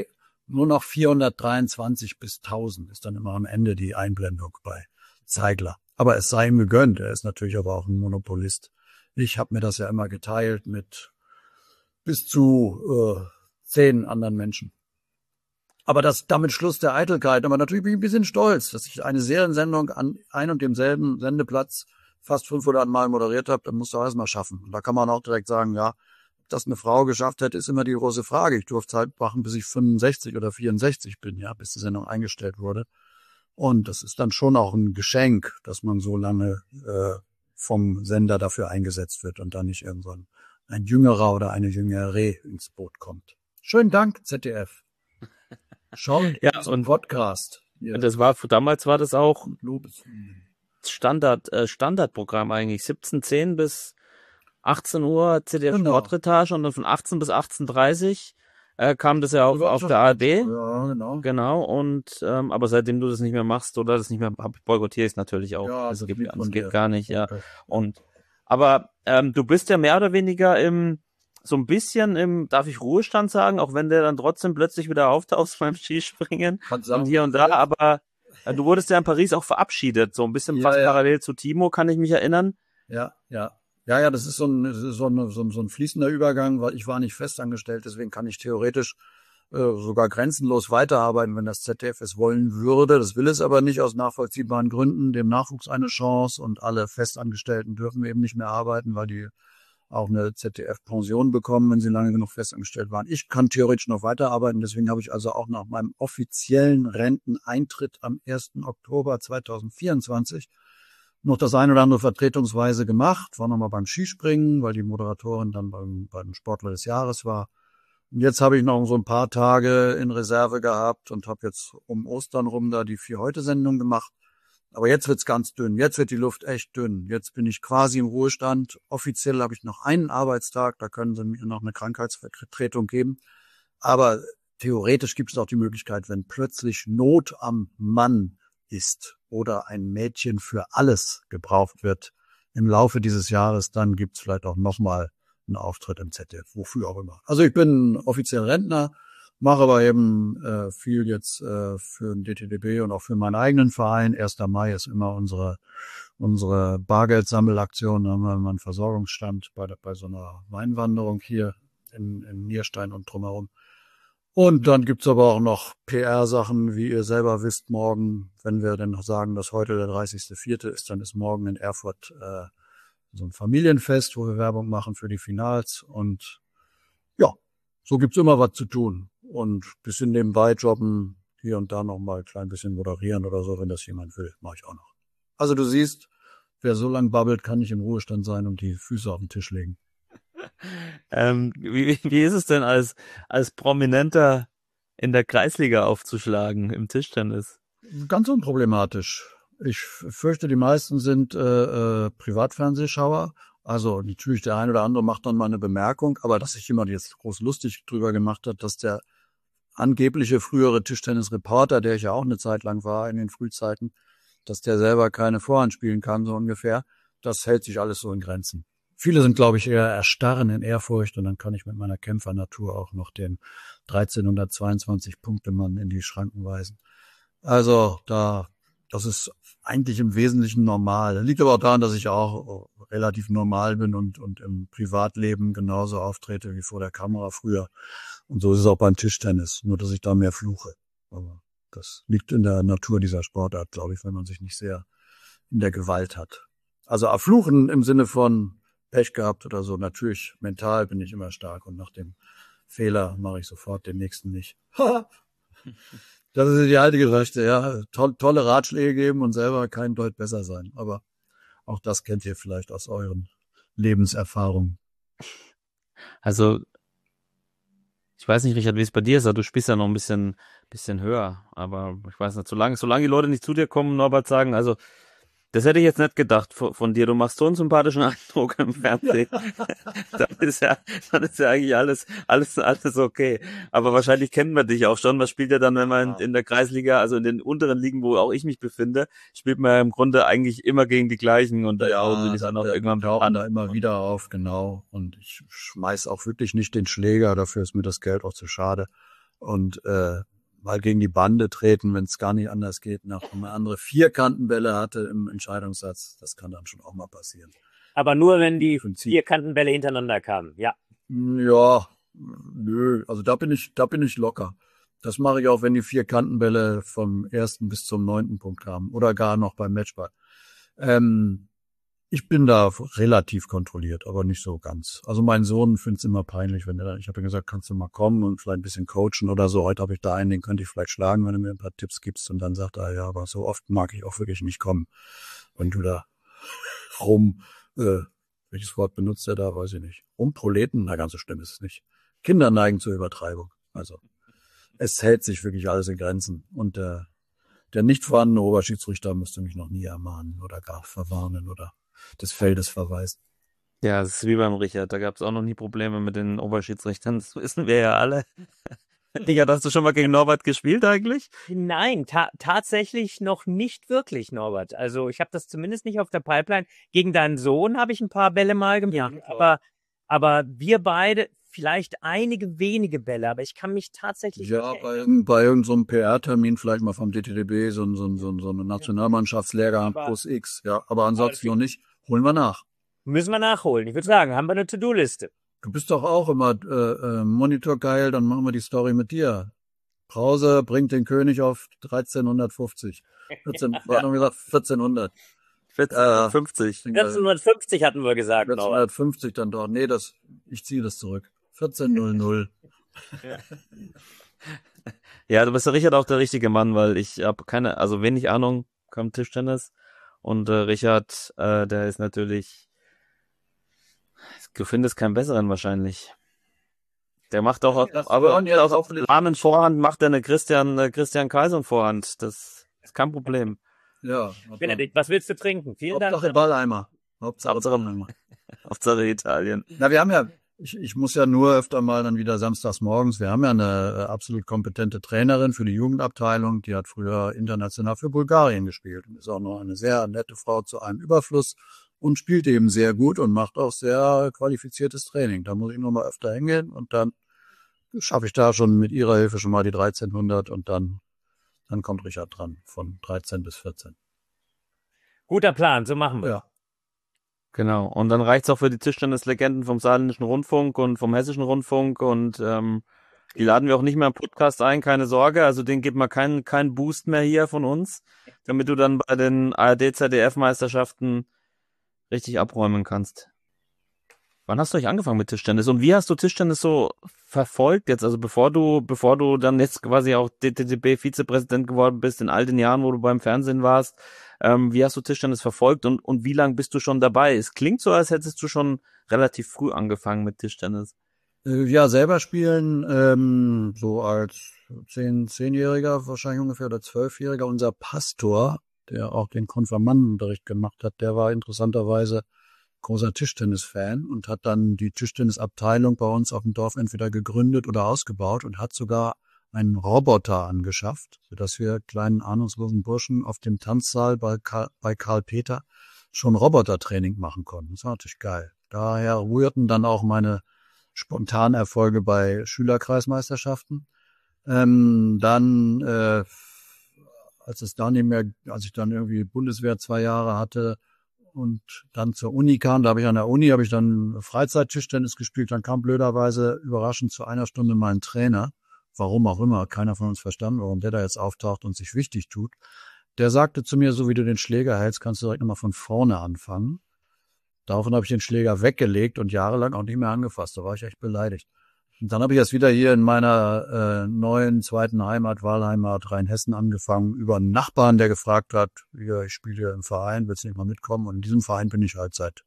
423 bis 1000 ist dann immer am Ende die Einblendung bei Zeigler. Aber es sei ihm gegönnt, er ist natürlich aber auch ein Monopolist. Ich habe mir das ja immer geteilt mit bis zu 10 anderen Menschen. Aber damit Schluss der Eitelkeit. Aber natürlich bin ich ein bisschen stolz, dass ich eine Seriensendung an ein und demselben Sendeplatz fast 500 Mal moderiert habe. Dann musst du auch erstmal schaffen. Und da kann man auch direkt sagen, ja, ob das eine Frau geschafft hätte, ist immer die große Frage. Ich durfte halt machen, bis ich 65 oder 64 bin, ja, bis die Sendung eingestellt wurde. Und das ist dann schon auch ein Geschenk, dass man so lange vom Sender dafür eingesetzt wird und dann nicht irgendwann ein Jüngerer oder eine Jüngere ins Boot kommt. Schönen Dank, ZDF. Schaut ja, und Podcast. Ja. Damals war das auch Standardprogramm eigentlich. 17:10 bis 18 Uhr ZDF Sportreportage und dann von 18 bis 18:30 kam das ja auf der ARD. Ja, genau. Und aber seitdem du das nicht mehr machst oder das nicht mehr boykottiere ich es natürlich auch. Ja, das geht gar nicht, ja. Aber du bist ja mehr oder weniger so ein bisschen darf ich Ruhestand sagen, auch wenn der dann trotzdem plötzlich wieder auftaucht beim Skispringen und hier und da, aber du wurdest ja in Paris auch verabschiedet, so ein bisschen fast parallel zu Timo, kann ich mich erinnern. Ja, das ist so ein fließender Übergang, weil ich war nicht festangestellt, deswegen kann ich theoretisch sogar grenzenlos weiterarbeiten, wenn das ZDF es wollen würde. Das will es aber nicht aus nachvollziehbaren Gründen, dem Nachwuchs eine Chance und alle Festangestellten dürfen eben nicht mehr arbeiten, weil die auch eine ZDF-Pension bekommen, wenn sie lange genug festangestellt waren. Ich kann theoretisch noch weiterarbeiten, deswegen habe ich also auch nach meinem offiziellen Renteneintritt am 1. Oktober 2024 noch das ein oder andere vertretungsweise gemacht, war nochmal beim Skispringen, weil die Moderatorin dann beim Sportler des Jahres war. Und jetzt habe ich noch so ein paar Tage in Reserve gehabt und habe jetzt um Ostern rum da die 4-Heute-Sendung gemacht. Aber jetzt wird's ganz dünn. Jetzt wird die Luft echt dünn. Jetzt bin ich quasi im Ruhestand. Offiziell habe ich noch einen Arbeitstag. Da können sie mir noch eine Krankheitsvertretung geben. Aber theoretisch gibt es auch die Möglichkeit, wenn plötzlich Not am Mann ist oder ein Mädchen für alles gebraucht wird im Laufe dieses Jahres, dann gibt's vielleicht auch nochmal einen Auftritt im ZDF, wofür auch immer. Also ich bin offiziell Rentner, mache aber eben viel jetzt für den DTDB und auch für meinen eigenen Verein. 1. Mai ist immer unsere Bargeldsammelaktion. Da haben wir immer einen Versorgungsstand bei so einer Weinwanderung hier in Nierstein und drumherum. Und dann gibt's aber auch noch PR-Sachen, wie ihr selber wisst, morgen, wenn wir denn noch sagen, dass heute der 30.04. ist, dann ist morgen in Erfurt so ein Familienfest, wo wir Werbung machen für die Finals. Und ja, so gibt's immer was zu tun. Und bisschen nebenbei jobben, hier und da noch mal ein klein bisschen moderieren oder so, wenn das jemand will, mache ich auch noch. Also du siehst, wer so lang babbelt, kann nicht im Ruhestand sein und die Füße auf den Tisch legen. Wie ist es denn als Prominenter in der Kreisliga aufzuschlagen im Tischtennis? Ganz unproblematisch. Ich fürchte, die meisten sind Privatfernsehschauer. Also natürlich der ein oder andere macht dann mal eine Bemerkung, aber dass sich jemand jetzt groß lustig drüber gemacht hat, dass der angebliche frühere Tischtennisreporter, der ich ja auch eine Zeit lang war in den Frühzeiten, dass der selber keine Vorhand spielen kann, so ungefähr, das hält sich alles so in Grenzen. Viele sind, glaube ich, eher erstarren in Ehrfurcht und dann kann ich mit meiner Kämpfernatur auch noch den 1322-Punkte-Mann in die Schranken weisen. Also das ist eigentlich im Wesentlichen normal. Das liegt aber auch daran, dass ich auch relativ normal bin und im Privatleben genauso auftrete wie vor der Kamera früher. Und so ist es auch beim Tischtennis, nur dass ich da mehr fluche. Aber das liegt in der Natur dieser Sportart, glaube ich, wenn man sich nicht sehr in der Gewalt hat. Also fluchen im Sinne von Pech gehabt oder so. Natürlich, mental bin ich immer stark und nach dem Fehler mache ich sofort den nächsten nicht. Das ist die alte Geschichte, ja. Tolle Ratschläge geben und selber kein Deut besser sein. Aber auch das kennt ihr vielleicht aus euren Lebenserfahrungen. Also, ich weiß nicht, Richard, wie es bei dir ist, aber du spielst ja noch ein bisschen höher. Aber ich weiß nicht, solange die Leute nicht zu dir kommen, Norbert, sagen, also, das hätte ich jetzt nicht gedacht von dir. Du machst so einen sympathischen Eindruck im Fernsehen. Dann ist ja eigentlich alles okay. Aber wahrscheinlich kennt man dich auch schon. Man spielt ja dann, wenn man in der Kreisliga, also in den unteren Ligen, wo auch ich mich befinde, spielt man ja im Grunde eigentlich immer gegen die gleichen und da hauen die dann auch irgendwann tauchen da immer wieder auf, genau. Und ich schmeiß auch wirklich nicht den Schläger, dafür ist mir das Geld auch zu schade. Und mal gegen die Bande treten, wenn es gar nicht anders geht, nach eine andere Vierkantenbälle hatte im Entscheidungssatz. Das kann dann schon auch mal passieren. Aber nur, wenn die Vierkantenbälle hintereinander kamen, ja. Ja, nö, also da bin ich locker. Das mache ich auch, wenn die Vierkantenbälle vom 1. bis zum 9. Punkt kamen oder gar noch beim Matchball. Ich bin da relativ kontrolliert, aber nicht so ganz. Also mein Sohn findet es immer peinlich, ich habe ihm gesagt, kannst du mal kommen und vielleicht ein bisschen coachen oder so. Heute habe ich da einen, den könnte ich vielleicht schlagen, wenn du mir ein paar Tipps gibst. Und dann sagt er, ja, aber so oft mag ich auch wirklich nicht kommen. Und du da welches Wort benutzt er da, weiß ich nicht. Rumproleten? Na, ganz so schlimm ist es nicht. Kinder neigen zur Übertreibung. Also es hält sich wirklich alles in Grenzen. Und der nicht vorhandene Oberschiedsrichter müsste mich noch nie ermahnen oder gar verwarnen oder des Feldes verweisen. Ja, es ist wie beim Richard. Da gab es auch noch nie Probleme mit den Oberschiedsrichtern. Das wissen wir ja alle. Richard, hast du schon mal gegen Norbert gespielt eigentlich? Nein, tatsächlich noch nicht wirklich, Norbert. Also ich habe das zumindest nicht auf der Pipeline. Gegen deinen Sohn habe ich ein paar Bälle mal gemacht, aber wir beide vielleicht einige wenige Bälle, aber ich kann mich tatsächlich bei irgendeinem so PR-Termin vielleicht mal vom DTDB so eine Nationalmannschaftslehrgang plus X, ja, aber ansonsten noch nicht. Holen wir nach. Müssen wir nachholen. Ich würde sagen, haben wir eine To-Do-Liste. Du bist doch auch immer Monitor geil, dann machen wir die Story mit dir. Brause bringt den König auf 1350. 1400. 1450. 1450 hatten wir gesagt. 1450 dann doch. Nee, ich ziehe das zurück. 1400. Ja, du bist der Richard auch der richtige Mann, weil ich habe wenig Ahnung vom Tischtennis Und Richard, der ist natürlich, du findest keinen besseren wahrscheinlich. Der macht auch, aber auf der warmen Vorhand macht er eine Christian Kaiser Vorhand. Das ist kein Problem. Ja. Benedikt, was willst du trinken? Vielen Dank. Hauptsache Balleimer. Hauptsache Italien. Na, wir haben ja, ich muss ja nur öfter mal dann wieder samstags morgens, wir haben ja eine absolut kompetente Trainerin für die Jugendabteilung, die hat früher international für Bulgarien gespielt und ist auch noch eine sehr nette Frau zu einem Überfluss und spielt eben sehr gut und macht auch sehr qualifiziertes Training. Da muss ich noch mal öfter hingehen und dann schaffe ich da schon mit ihrer Hilfe schon mal die 1300 und dann kommt Richard dran von 13 bis 14. Guter Plan, so machen wir. Ja. Genau. Und dann reicht's auch für die Tischtennislegenden vom Saarländischen Rundfunk und vom Hessischen Rundfunk und die laden wir auch nicht mehr im Podcast ein, keine Sorge. Also denen gibt man keinen Boost mehr hier von uns, damit du dann bei den ARD-ZDF-Meisterschaften richtig abräumen kannst. Wann hast du eigentlich angefangen mit Tischtennis? Und wie hast du Tischtennis so verfolgt jetzt? Also bevor du dann jetzt quasi auch DTB-Vizepräsident geworden bist, in all den Jahren, wo du beim Fernsehen warst, wie hast du Tischtennis verfolgt und wie lange bist du schon dabei? Es klingt so, als hättest du schon relativ früh angefangen mit Tischtennis. Ja, selber spielen, so als 10-Jähriger wahrscheinlich ungefähr oder 12-Jähriger. Unser Pastor, der auch den Konfirmandenunterricht gemacht hat, der war interessanterweise großer Tischtennis-Fan und hat dann die Tischtennisabteilung bei uns auf dem Dorf entweder gegründet oder ausgebaut und hat sogar einen Roboter angeschafft, sodass wir kleinen ahnungslosen Burschen auf dem Tanzsaal bei Karl Peter schon Robotertraining machen konnten. Das war natürlich geil. Daher rührten dann auch meine spontanen Erfolge bei Schülerkreismeisterschaften. Als ich dann irgendwie Bundeswehr 2 Jahre hatte, und dann zur Uni kam, da habe ich an der Uni Freizeit-Tischtennis gespielt, dann kam blöderweise überraschend zu einer Stunde mein Trainer, warum auch immer, keiner von uns verstanden, warum der da jetzt auftaucht und sich wichtig tut. Der sagte zu mir, so wie du den Schläger hältst, kannst du direkt nochmal von vorne anfangen. Daraufhin habe ich den Schläger weggelegt und jahrelang auch nicht mehr angefasst, da war ich echt beleidigt. Und dann habe ich erst wieder hier in meiner neuen zweiten Heimat, Wahlheimat Rheinhessen angefangen, über einen Nachbarn, der gefragt hat, ich spiele hier im Verein, willst du nicht mal mitkommen? Und in diesem Verein bin ich halt seit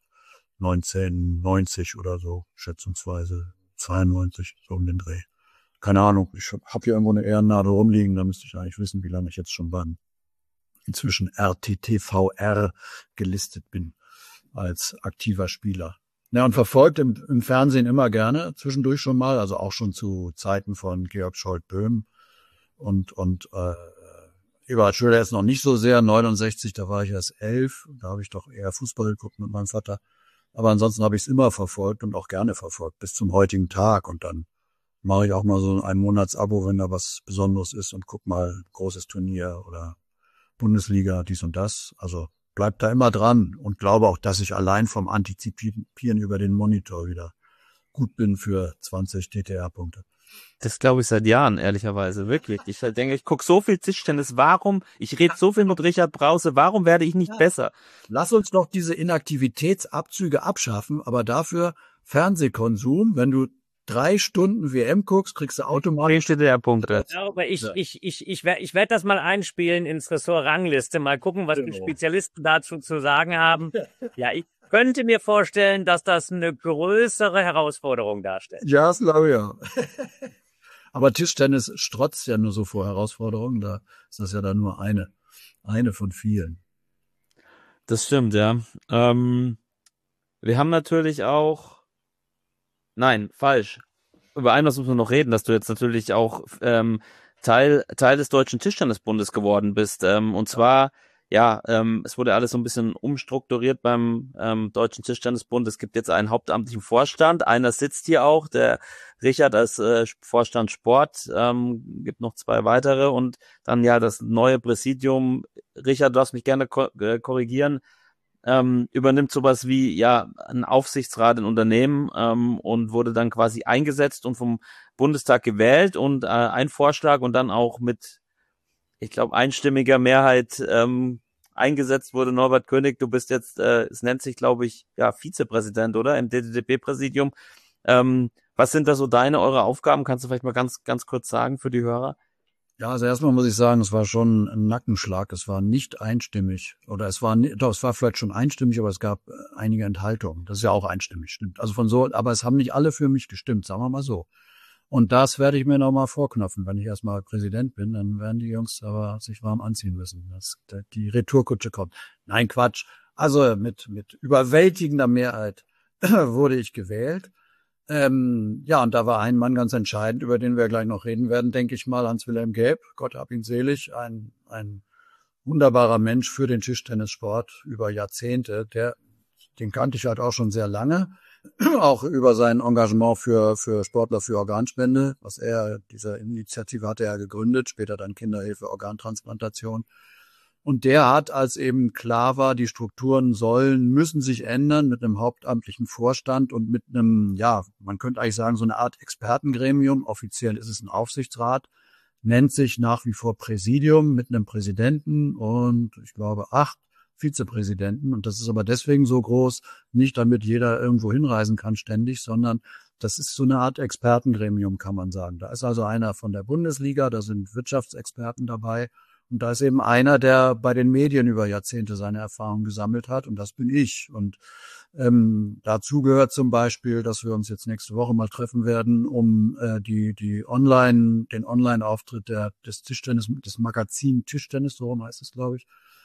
1990 oder so, schätzungsweise 92, so um den Dreh. Keine Ahnung, ich habe hier irgendwo eine Ehrennadel rumliegen, da müsste ich eigentlich wissen, wie lange ich jetzt schon beim inzwischen RTTVR gelistet bin als aktiver Spieler. Ja, und verfolgt im Fernsehen immer gerne, zwischendurch schon mal, also auch schon zu Zeiten von Georg Scholtböhm und Eberhard Schröder jetzt noch nicht so sehr, 69, da war ich erst 11, da habe ich doch eher Fußball geguckt mit meinem Vater. Aber ansonsten habe ich es immer verfolgt und auch gerne verfolgt, bis zum heutigen Tag. Und dann mache ich auch mal so ein Monatsabo, wenn da was Besonderes ist und guck mal, großes Turnier oder Bundesliga, dies und das. Also bleib da immer dran und glaube auch, dass ich allein vom Antizipieren über den Monitor wieder gut bin für 20 TTR-Punkte. Das glaube ich seit Jahren, ehrlicherweise, wirklich. Ich denke, ich gucke so viel Tischtennis, ich rede so viel mit Richard Brause, warum werde ich nicht besser? Lass uns doch diese Inaktivitätsabzüge abschaffen, aber dafür Fernsehkonsum, wenn du 3 Stunden WM guckst, kriegst du automatisch TTR-Punkte. Ja, aber ich werde das mal einspielen ins Ressort Rangliste, mal gucken, was die Spezialisten dazu zu sagen haben. Ja, ich könnte mir vorstellen, dass das eine größere Herausforderung darstellt. Ja, das glaube ich ja. Aber Tischtennis strotzt ja nur so vor Herausforderungen, da ist das ja dann nur eine von vielen. Das stimmt, ja. Wir haben natürlich auch, nein, falsch. Über eines müssen wir noch reden, dass du jetzt natürlich auch Teil des Deutschen Tischtennisbundes geworden bist. Und zwar, es wurde alles so ein bisschen umstrukturiert beim Deutschen Tischtennisbund. Es gibt jetzt einen hauptamtlichen Vorstand. Einer sitzt hier auch, der Richard als Vorstand Sport. Gibt noch 2 weitere und dann das neue Präsidium. Richard, du darfst mich gerne korrigieren. Übernimmt sowas wie ein Aufsichtsrat in Unternehmen und wurde dann quasi eingesetzt und vom Bundestag gewählt und ein Vorschlag und dann auch mit, ich glaube, einstimmiger Mehrheit eingesetzt wurde. Norbert König, du bist jetzt, es nennt sich, glaube ich, Vizepräsident, oder? Im DTB-Präsidium. Was sind da so eure Aufgaben? Kannst du vielleicht mal ganz kurz sagen für die Hörer? Ja, also erstmal muss ich sagen, es war schon ein Nackenschlag. Es war nicht einstimmig. Oder es war vielleicht schon einstimmig, aber es gab einige Enthaltungen. Das ist ja auch einstimmig, stimmt. Also aber es haben nicht alle für mich gestimmt, sagen wir mal so. Und das werde ich mir nochmal vorknöpfen. Wenn ich erstmal Präsident bin, dann werden die Jungs aber sich warm anziehen müssen, dass die Retourkutsche kommt. Nein, Quatsch. Also mit überwältigender Mehrheit wurde ich gewählt. Ja, und da war ein Mann ganz entscheidend, über den wir gleich noch reden werden, denke ich mal, Hans-Wilhelm Gaeb, Gott hab ihn selig, ein wunderbarer Mensch für den Tischtennissport über Jahrzehnte. Den kannte ich halt auch schon sehr lange, auch über sein Engagement für Sportler für Organspende, diese Initiative hatte er gegründet, später dann Kinderhilfe, Organtransplantation. Und der hat, als eben klar war, die Strukturen müssen sich ändern mit einem hauptamtlichen Vorstand und mit einem, ja, man könnte eigentlich sagen, so eine Art Expertengremium. Offiziell ist es ein Aufsichtsrat, nennt sich nach wie vor Präsidium mit einem Präsidenten und ich glaube 8 Vizepräsidenten. Und das ist aber deswegen so groß, nicht damit jeder irgendwo hinreisen kann ständig, sondern das ist so eine Art Expertengremium, kann man sagen. Da ist also einer von der Bundesliga, da sind Wirtschaftsexperten dabei. Und da ist eben einer, der bei den Medien über Jahrzehnte seine Erfahrungen gesammelt hat, und das bin ich. Und dazu gehört zum Beispiel, dass wir uns jetzt nächste Woche mal treffen werden, um den Online-Auftritt des Tischtennis, des Magazin Tischtennis, so heißt es, glaube ich,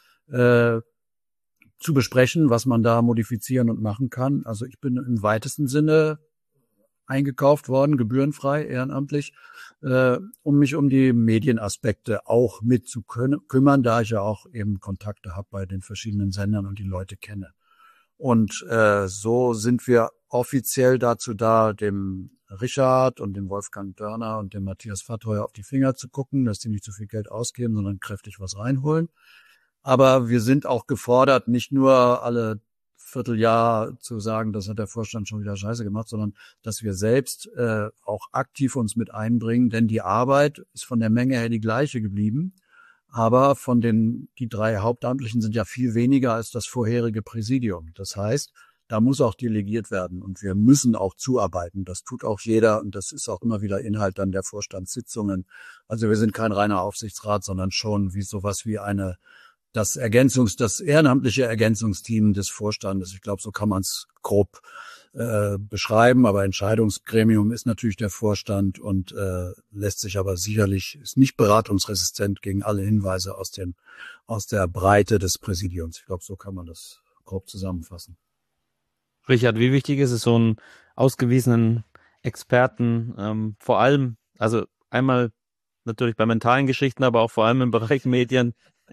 zu besprechen, was man da modifizieren und machen kann. Also ich bin im weitesten Sinne eingekauft worden, gebührenfrei, ehrenamtlich, um mich um die Medienaspekte auch mit zu kümmern, da ich ja auch eben Kontakte habe bei den verschiedenen Sendern und die Leute kenne. Und so sind wir offiziell dazu da, dem Richard und dem Wolfgang Dörner und dem Matthias Fattheuer auf die Finger zu gucken, dass die nicht zu viel Geld ausgeben, sondern kräftig was reinholen. Aber wir sind auch gefordert, nicht nur alle Vierteljahr zu sagen, das hat der Vorstand schon wieder scheiße gemacht, sondern dass wir selbst auch aktiv uns mit einbringen, denn die Arbeit ist von der Menge her die gleiche geblieben, aber die 3 Hauptamtlichen sind ja viel weniger als das vorherige Präsidium. Das heißt, da muss auch delegiert werden und wir müssen auch zuarbeiten. Das tut auch jeder und das ist auch immer wieder Inhalt dann der Vorstandssitzungen. Also wir sind kein reiner Aufsichtsrat, sondern schon sowas wie das ehrenamtliche Ergänzungsteam des Vorstandes. Ich glaube, so kann man es grob beschreiben, aber Entscheidungsgremium ist natürlich der Vorstand und lässt sich aber sicherlich, ist nicht beratungsresistent gegen alle Hinweise aus der Breite des Präsidiums. Ich glaube, so kann man das grob zusammenfassen. Richard, wie wichtig ist es, so einen ausgewiesenen Experten, vor allem, also einmal natürlich bei mentalen Geschichten, aber auch vor allem im Bereich Medien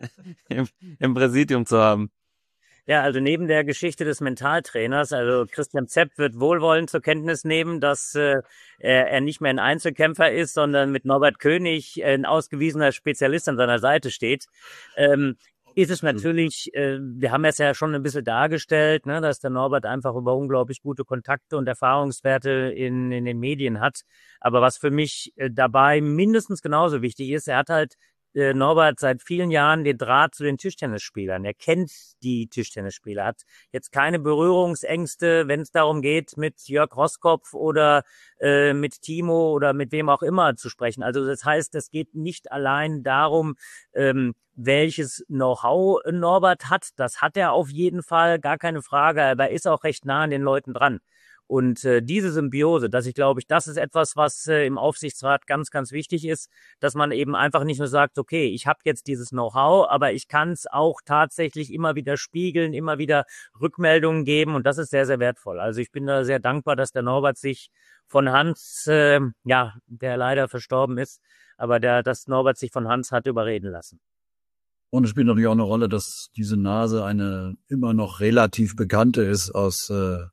im Präsidium zu haben? Ja, also neben der Geschichte des Mentaltrainers, also Christian Zepp wird wohlwollend zur Kenntnis nehmen, dass er nicht mehr ein Einzelkämpfer ist, sondern mit Norbert König ein ausgewiesener Spezialist an seiner Seite steht. Ist es natürlich, wir haben es ja schon ein bisschen dargestellt, ne, dass der Norbert einfach über unglaublich gute Kontakte und Erfahrungswerte in den Medien hat. Aber was für mich dabei mindestens genauso wichtig ist, er hat halt Norbert seit vielen Jahren den Draht zu den Tischtennisspielern. Er kennt die Tischtennisspieler, hat jetzt keine Berührungsängste, wenn es darum geht, mit Jörg Roskopf oder mit Timo oder mit wem auch immer zu sprechen. Also das heißt, es geht nicht allein darum, welches Know-how Norbert hat. Das hat er auf jeden Fall, gar keine Frage, aber er ist auch recht nah an den Leuten dran. Und diese Symbiose, das ist etwas, was im Aufsichtsrat ganz, ganz wichtig ist, dass man eben einfach nicht nur sagt, okay, ich habe jetzt dieses Know-how, aber ich kann es auch tatsächlich immer wieder spiegeln, immer wieder Rückmeldungen geben und das ist sehr, sehr wertvoll. Also ich bin da sehr dankbar, dass der Norbert sich von Hans, der leider verstorben ist, aber dass Norbert sich von Hans hat überreden lassen. Und es spielt natürlich auch eine Rolle, dass diese Nase eine immer noch relativ bekannte ist aus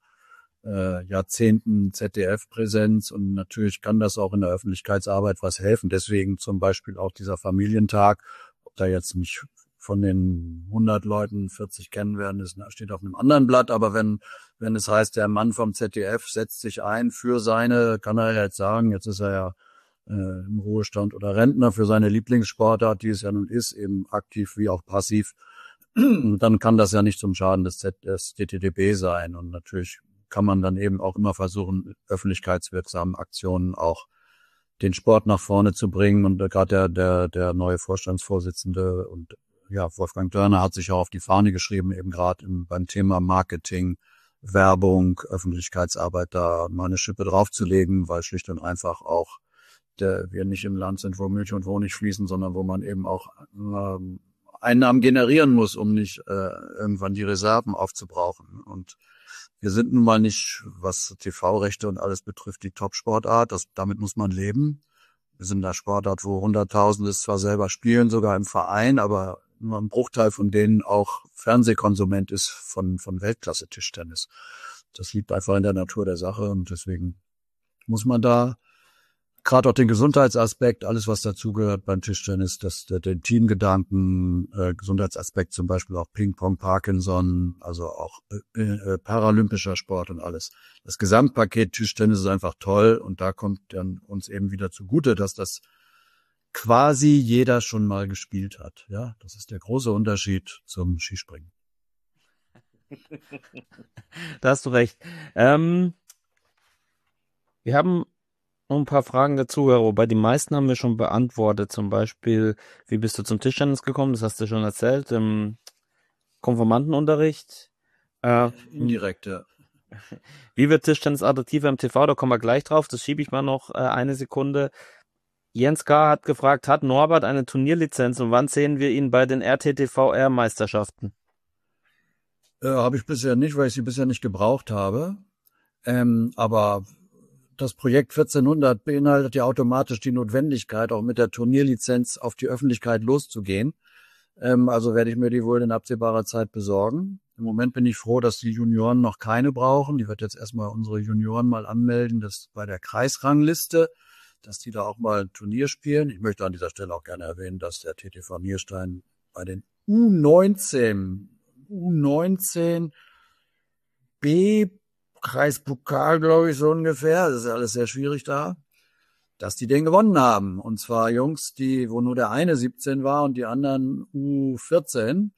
Jahrzehnten ZDF-Präsenz und natürlich kann das auch in der Öffentlichkeitsarbeit was helfen. Deswegen zum Beispiel auch dieser Familientag, ob da jetzt nicht von den 100 Leuten 40 kennen werden, das steht auf einem anderen Blatt, aber wenn es heißt, der Mann vom ZDF setzt sich ein für kann er jetzt sagen, jetzt ist er ja im Ruhestand oder Rentner, für seine Lieblingssportart, die es ja nun ist, eben aktiv wie auch passiv, dann kann das ja nicht zum Schaden des DTDB sein und natürlich kann man dann eben auch immer versuchen, öffentlichkeitswirksamen Aktionen auch den Sport nach vorne zu bringen. Und gerade der neue Vorstandsvorsitzende und ja, Wolfgang Dörner hat sich auch auf die Fahne geschrieben, eben gerade beim Thema Marketing, Werbung, Öffentlichkeitsarbeit da mal eine Schippe draufzulegen, weil schlicht und einfach auch wir nicht im Land sind, wo Milch und Honig fließen, sondern wo man eben auch Einnahmen generieren muss, um nicht irgendwann die Reserven aufzubrauchen. Und wir sind nun mal nicht, was TV-Rechte und alles betrifft, die Top-Sportart. Damit muss man leben. Wir sind in der Sportart, wo Hunderttausende zwar selber spielen, sogar im Verein, aber nur ein Bruchteil von denen auch Fernsehkonsument ist von Weltklasse-Tischtennis. Das liegt einfach in der Natur der Sache und deswegen muss man da gerade auch den Gesundheitsaspekt, alles was dazugehört beim Tischtennis, den Teamgedanken, Gesundheitsaspekt zum Beispiel auch Ping-Pong, Parkinson, also auch paralympischer Sport und alles. Das Gesamtpaket Tischtennis ist einfach toll und da kommt dann uns eben wieder zugute, dass das quasi jeder schon mal gespielt hat. Ja, das ist der große Unterschied zum Skispringen. Da hast du recht. Wir haben noch ein paar Fragen der Zuhörer, wobei die meisten haben wir schon beantwortet. Zum Beispiel, wie bist du zum Tischtennis gekommen? Das hast du schon erzählt. Im Konformantenunterricht. Indirekt, ja. Wie wird Tischtennis attraktiver im TV? Da kommen wir gleich drauf. Das schiebe ich mal noch eine Sekunde. Jens K. hat gefragt, hat Norbert eine Turnierlizenz und wann sehen wir ihn bei den RTTVR-Meisterschaften? Habe ich bisher nicht, weil ich sie bisher nicht gebraucht habe. Aber das Projekt 1400 beinhaltet ja automatisch die Notwendigkeit, auch mit der Turnierlizenz auf die Öffentlichkeit loszugehen. Also werde ich mir die wohl in absehbarer Zeit besorgen. Im Moment bin ich froh, dass die Junioren noch keine brauchen. Ich werde jetzt erstmal unsere Junioren mal anmelden, das bei der Kreisrangliste, dass die da auch mal ein Turnier spielen. Ich möchte an dieser Stelle auch gerne erwähnen, dass der TTV Nierstein bei den U19 B Kreispokal, glaube ich, so ungefähr. Das ist ja alles sehr schwierig da. Dass die den gewonnen haben. Und zwar Jungs, wo nur der eine 17 war und die anderen U14.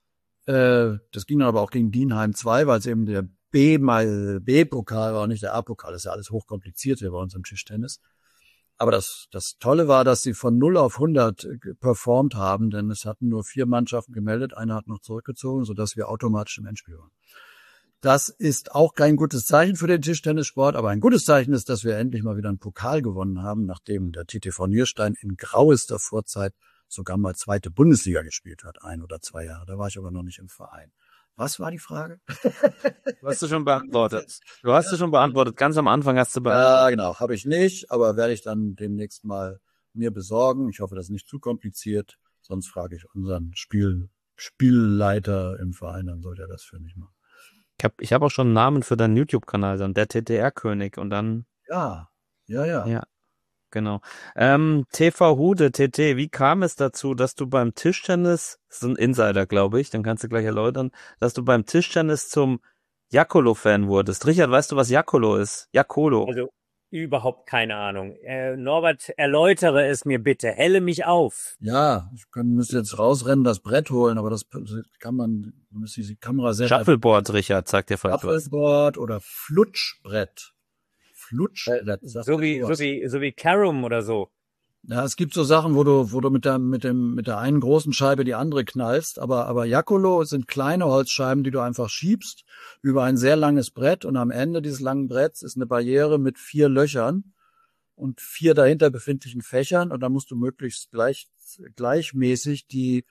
Das ging dann aber auch gegen Dienheim 2, weil es eben der B-Pokal war und nicht der A-Pokal. Das ist ja alles hochkompliziert hier bei uns im Tischtennis. Aber das Tolle war, dass sie von 0 auf 100 performt haben, denn es hatten nur 4 Mannschaften gemeldet. Eine hat noch zurückgezogen, sodass wir automatisch im Endspiel waren. Das ist auch kein gutes Zeichen für den Tischtennissport, aber ein gutes Zeichen ist, dass wir endlich mal wieder einen Pokal gewonnen haben, nachdem der TTV Nierstein in grauester Vorzeit sogar mal 2. Bundesliga gespielt hat, 1 oder 2 Jahre. Da war ich aber noch nicht im Verein. Was war die Frage? Du hast du schon beantwortet. Ganz am Anfang hast du beantwortet. Ja, genau. Habe ich nicht, aber werde ich dann demnächst mal mir besorgen. Ich hoffe, das ist nicht zu kompliziert. Sonst frage ich unseren Spielleiter im Verein, dann sollte er das für mich machen. Ich hab auch schon einen Namen für deinen YouTube-Kanal, dann der TTR-König und dann. Ja. Ja, genau. TV Hude, TT, wie kam es dazu, dass du beim Tischtennis, das ist ein Insider, glaube ich, dann kannst du gleich erläutern, dass du beim Tischtennis zum Jakolo-Fan wurdest? Richard, weißt du, was Jakolo ist? Jakolo. Also überhaupt keine Ahnung. Norbert, erläutere es mir bitte. Helle mich auf. Ja, müsste jetzt rausrennen, das Brett holen, aber das kann man müsste die Kamera sehr... Shuffleboard, Richard, sagt der Falk. Shuffleboard oder Flutschbrett. Flutschbrett. So wie Carom oder so. Ja, es gibt so Sachen, wo du mit der einen großen Scheibe die andere knallst, aber Jakolo sind kleine Holzscheiben, die du einfach schiebst über ein sehr langes Brett und am Ende dieses langen Bretts ist eine Barriere mit 4 Löchern und 4 dahinter befindlichen Fächern und da musst du möglichst gleichmäßig die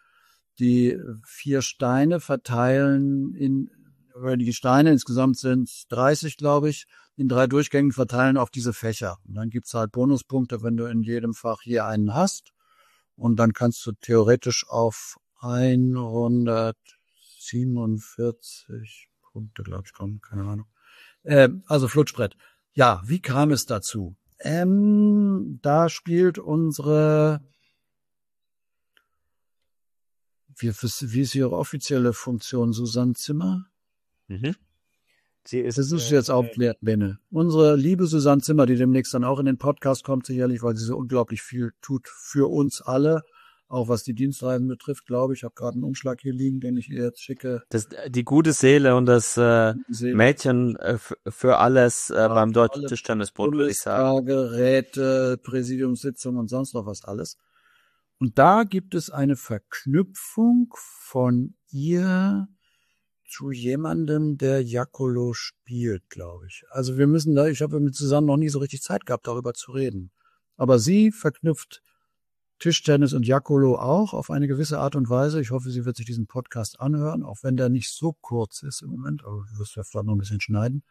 4 Steine verteilen die Steine insgesamt sind 30, glaube ich, in 3 Durchgängen verteilen auf diese Fächer. Und dann gibt's halt Bonuspunkte, wenn du in jedem Fach hier einen hast. Und dann kannst du theoretisch auf 147 Punkte, glaube ich, kommen. Keine Ahnung. Also Flutschbrett. Ja, wie kam es dazu? Da spielt unsere... Wie ist ihre offizielle Funktion? Susanne Zimmer? Mhm. Das ist jetzt aufklärt, Benne. Unsere liebe Susanne Zimmer, die demnächst dann auch in den Podcast kommt, sicherlich, weil sie so unglaublich viel tut für uns alle, auch was die Dienstreisen betrifft, glaube ich. Ich habe gerade einen Umschlag hier liegen, den ich ihr jetzt schicke. Die gute Seele und das Seele. Mädchen für alles beim für Deutschen alle Tischtennisbund, würde ich sagen. Bundestage, Räte, Präsidiumssitzungen und sonst noch was alles. Und da gibt es eine Verknüpfung von ihr zu jemandem, der Jakkolo spielt, glaube ich. Also ich habe mit Susanne noch nie so richtig Zeit gehabt, darüber zu reden. Aber sie verknüpft Tischtennis und Jakkolo auch auf eine gewisse Art und Weise. Ich hoffe, sie wird sich diesen Podcast anhören, auch wenn der nicht so kurz ist im Moment, aber du wirst ja vielleicht noch ein bisschen schneiden.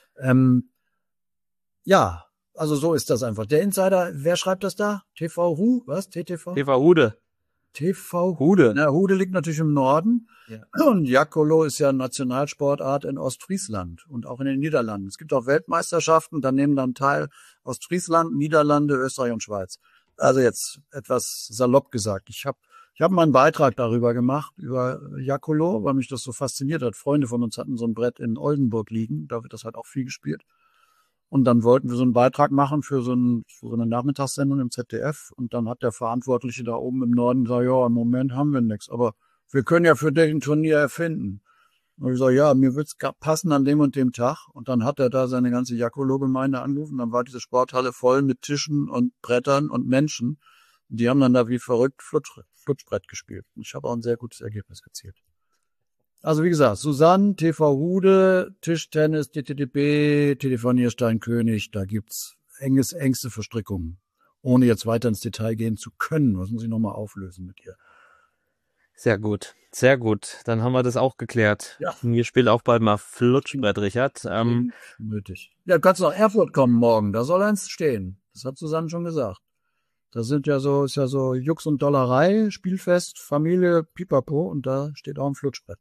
Ja, also so ist das einfach. Der Insider, wer schreibt das da? TV Hu? Was? TTV? TV Hude. TV Hude. Na, Hude liegt natürlich im Norden. Ja. Und Jakkolo ist ja Nationalsportart in Ostfriesland und auch in den Niederlanden. Es gibt auch Weltmeisterschaften, da nehmen dann teil Ostfriesland, Niederlande, Österreich und Schweiz. Also jetzt etwas salopp gesagt. Ich hab mal einen Beitrag darüber gemacht, über Jakkolo, weil mich das so fasziniert hat. Freunde von uns hatten so ein Brett in Oldenburg liegen, da wird das halt auch viel gespielt. Und dann wollten wir so einen Beitrag machen für so eine Nachmittagssendung im ZDF. Und dann hat der Verantwortliche da oben im Norden gesagt, ja, im Moment haben wir nichts, aber wir können ja für den Turnier erfinden. Und ich sage, ja, mir wird's passen an dem und dem Tag. Und dann hat er da seine ganze Jakkolo-Gemeinde angerufen. Dann war diese Sporthalle voll mit Tischen und Brettern und Menschen. Und die haben dann da wie verrückt Flutschbrett gespielt. Und ich habe auch ein sehr gutes Ergebnis erzielt. Also wie gesagt, Susanne, TV Hude, Tischtennis, DTDB, TTV Nierstein-König, da gibt's engste Verstrickungen. Ohne jetzt weiter ins Detail gehen zu können. Was muss ich nochmal auflösen mit ihr? Sehr gut, sehr gut. Dann haben wir das auch geklärt. Ja. Wir spielen auch bald mal Flutschbrett, Richard. Nötig. Ja, du kannst nach Erfurt kommen morgen, da soll eins stehen. Das hat Susanne schon gesagt. Das ist ja so Jux und Dollerei, Spielfest, Familie, Pipapo und da steht auch ein Flutschbrett.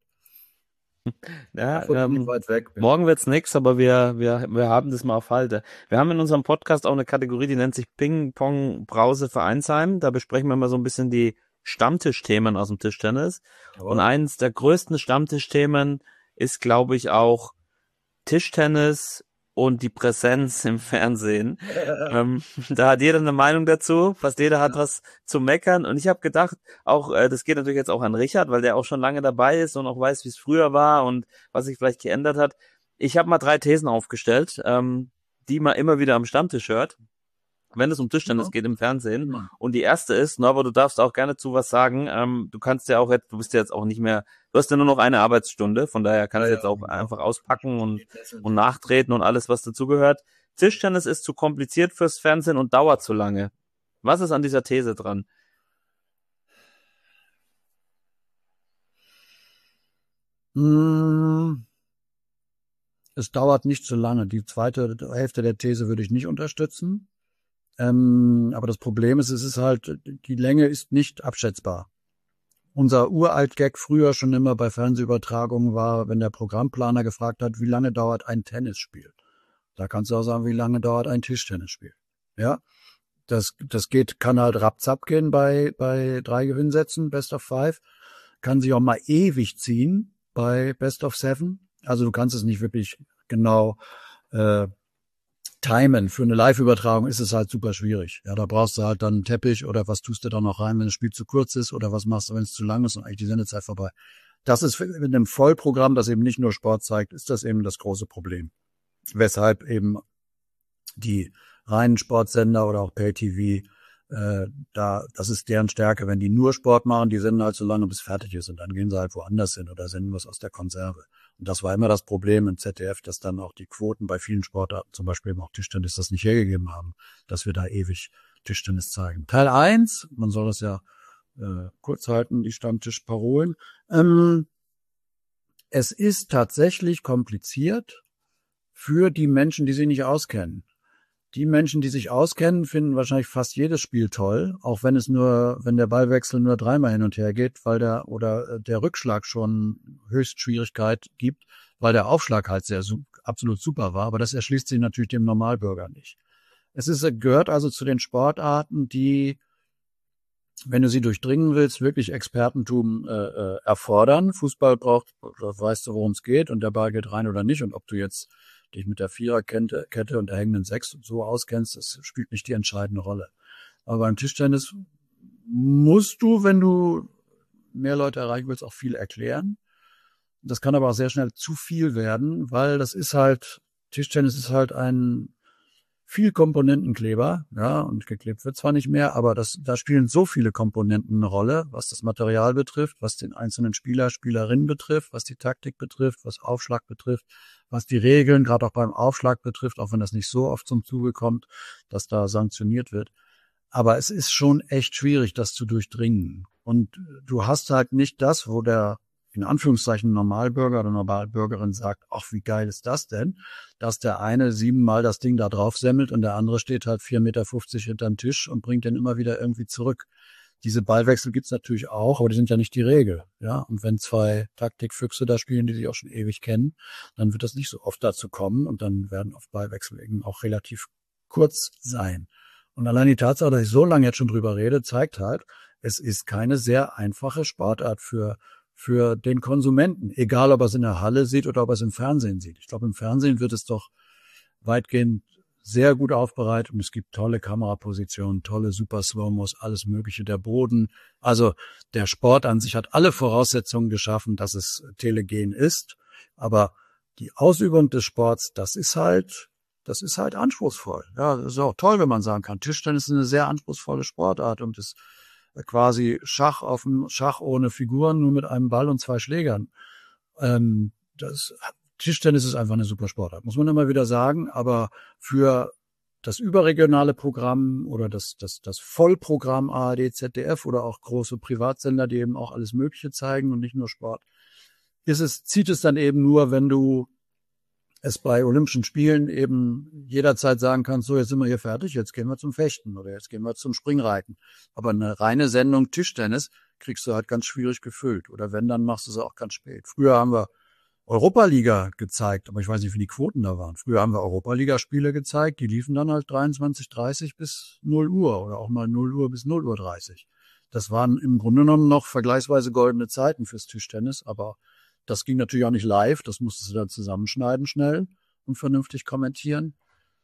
Ja, Nicht weit weg. morgen wird's nix, aber wir haben das mal auf Halde. Wir haben in unserem Podcast auch eine Kategorie, die nennt sich Ping Pong Brause Vereinsheim. Da besprechen wir mal so ein bisschen die Stammtischthemen aus dem Tischtennis. Jawohl. Und eins der größten Stammtischthemen ist, glaube ich, auch Tischtennis und die Präsenz im Fernsehen. Da hat jeder eine Meinung dazu, fast jeder hat was zu meckern. Und ich habe gedacht, auch das geht natürlich jetzt auch an Richard, weil der auch schon lange dabei ist und auch weiß, wie es früher war und was sich vielleicht geändert hat. Ich habe mal 3 Thesen aufgestellt, die man immer wieder am Stammtisch hört, wenn es um Tischtennis geht im Fernsehen. Ja. Und die erste ist, Norbert, du darfst auch gerne zu was sagen. Du kannst ja auch jetzt, du bist ja jetzt auch nicht mehr, du hast ja nur noch eine Arbeitsstunde, von daher kannst du jetzt auch einfach auspacken und nachtreten und alles, was dazugehört. Tischtennis ist zu kompliziert fürs Fernsehen und dauert zu lange. Was ist an dieser These dran? Es dauert nicht so lange. Die zweite Hälfte der These würde ich nicht unterstützen. Aber das Problem ist, es ist halt, die Länge ist nicht abschätzbar. Unser Uralt-Gag früher schon immer bei Fernsehübertragungen war, wenn der Programmplaner gefragt hat, wie lange dauert ein Tennisspiel? Da kannst du auch sagen, wie lange dauert ein Tischtennisspiel? Ja, das kann halt rapzapp gehen bei 3 Gewinnsätzen, Best of 5. Kann sich auch mal ewig ziehen bei Best of 7. Also du kannst es nicht wirklich genau timen. Für eine Live-Übertragung ist es halt super schwierig. Ja, da brauchst du halt dann einen Teppich oder was tust du da noch rein, wenn das Spiel zu kurz ist oder was machst du, wenn es zu lang ist und eigentlich die Sendezeit vorbei. Das ist mit einem Vollprogramm, das eben nicht nur Sport zeigt, ist das eben das große Problem. Weshalb eben die reinen Sportsender oder auch Pay-TV, das ist deren Stärke. Wenn die nur Sport machen, die senden halt so lange, bis fertig ist und dann gehen sie halt woanders hin oder senden was aus der Konserve. Und das war immer das Problem im ZDF, dass dann auch die Quoten bei vielen Sportarten, zum Beispiel eben auch Tischtennis, das nicht hergegeben haben, dass wir da ewig Tischtennis zeigen. Teil 1, man soll das ja kurz halten, die Stammtischparolen. Es ist tatsächlich kompliziert für die Menschen, die sich nicht auskennen. Die Menschen, die sich auskennen, finden wahrscheinlich fast jedes Spiel toll, auch wenn der Ballwechsel nur 3-mal hin und her geht, weil der Rückschlag schon Höchstschwierigkeit gibt, weil der Aufschlag halt absolut super war, aber das erschließt sich natürlich dem Normalbürger nicht. Gehört also zu den Sportarten, die, wenn du sie durchdringen willst, wirklich Expertentum erfordern. Fußball braucht, da weißt du, worum es geht und der Ball geht rein oder nicht und ob du jetzt dich mit der Viererkette und der hängenden 6 so auskennst, das spielt nicht die entscheidende Rolle. Aber beim Tischtennis musst du, wenn du mehr Leute erreichen willst, auch viel erklären. Das kann aber auch sehr schnell zu viel werden, weil Tischtennis ist halt ein Vielkomponentenkleber, ja, und geklebt wird zwar nicht mehr, aber da spielen so viele Komponenten eine Rolle, was das Material betrifft, was den einzelnen Spieler, Spielerinnen betrifft, was die Taktik betrifft, was Aufschlag betrifft, was die Regeln, gerade auch beim Aufschlag betrifft, auch wenn das nicht so oft zum Zuge kommt, dass da sanktioniert wird. Aber es ist schon echt schwierig, das zu durchdringen. Und du hast halt nicht das, wo der in Anführungszeichen Normalbürger oder Normalbürgerin sagt, ach, wie geil ist das denn, dass der eine 7-mal das Ding da drauf semmelt und der andere steht halt 4,50 Meter hinterm Tisch und bringt den immer wieder irgendwie zurück. Diese Ballwechsel gibt's natürlich auch, aber die sind ja nicht die Regel. Ja, und wenn 2 Taktikfüchse da spielen, die sich auch schon ewig kennen, dann wird das nicht so oft dazu kommen und dann werden oft Ballwechsel eben auch relativ kurz sein. Und allein die Tatsache, dass ich so lange jetzt schon drüber rede, zeigt halt, es ist keine sehr einfache Sportart für den Konsumenten, egal ob er es in der Halle sieht oder ob er es im Fernsehen sieht. Ich glaube, im Fernsehen wird es doch weitgehend sehr gut aufbereitet und es gibt tolle Kamerapositionen, tolle Super Slow-Mos, alles Mögliche, der Boden. Also der Sport an sich hat alle Voraussetzungen geschaffen, dass es telegen ist, aber die Ausübung des Sports, das ist halt anspruchsvoll. Ja, das ist auch toll, wenn man sagen kann, Tischtennis ist eine sehr anspruchsvolle Sportart und ist quasi Schach ohne Figuren, nur mit einem Ball und 2 Schlägern. Tischtennis ist einfach eine super Sportart, muss man immer wieder sagen, aber für das überregionale Programm oder das Vollprogramm ARD, ZDF oder auch große Privatsender, die eben auch alles Mögliche zeigen und nicht nur Sport, zieht es dann eben nur, wenn du es bei Olympischen Spielen eben jederzeit sagen kannst, so, jetzt sind wir hier fertig, jetzt gehen wir zum Fechten oder jetzt gehen wir zum Springreiten. Aber eine reine Sendung Tischtennis kriegst du halt ganz schwierig gefüllt. Oder wenn, dann machst du es auch ganz spät. Früher haben wir Europa-Liga gezeigt, aber ich weiß nicht, wie die Quoten da waren. Früher haben wir Europa-Liga-Spiele gezeigt, die liefen dann halt 23:30 bis 0 Uhr oder auch mal 0 Uhr bis 0:30 Uhr. Das waren im Grunde genommen noch vergleichsweise goldene Zeiten fürs Tischtennis, aber das ging natürlich auch nicht live, das musstest du dann zusammenschneiden schnell und vernünftig kommentieren.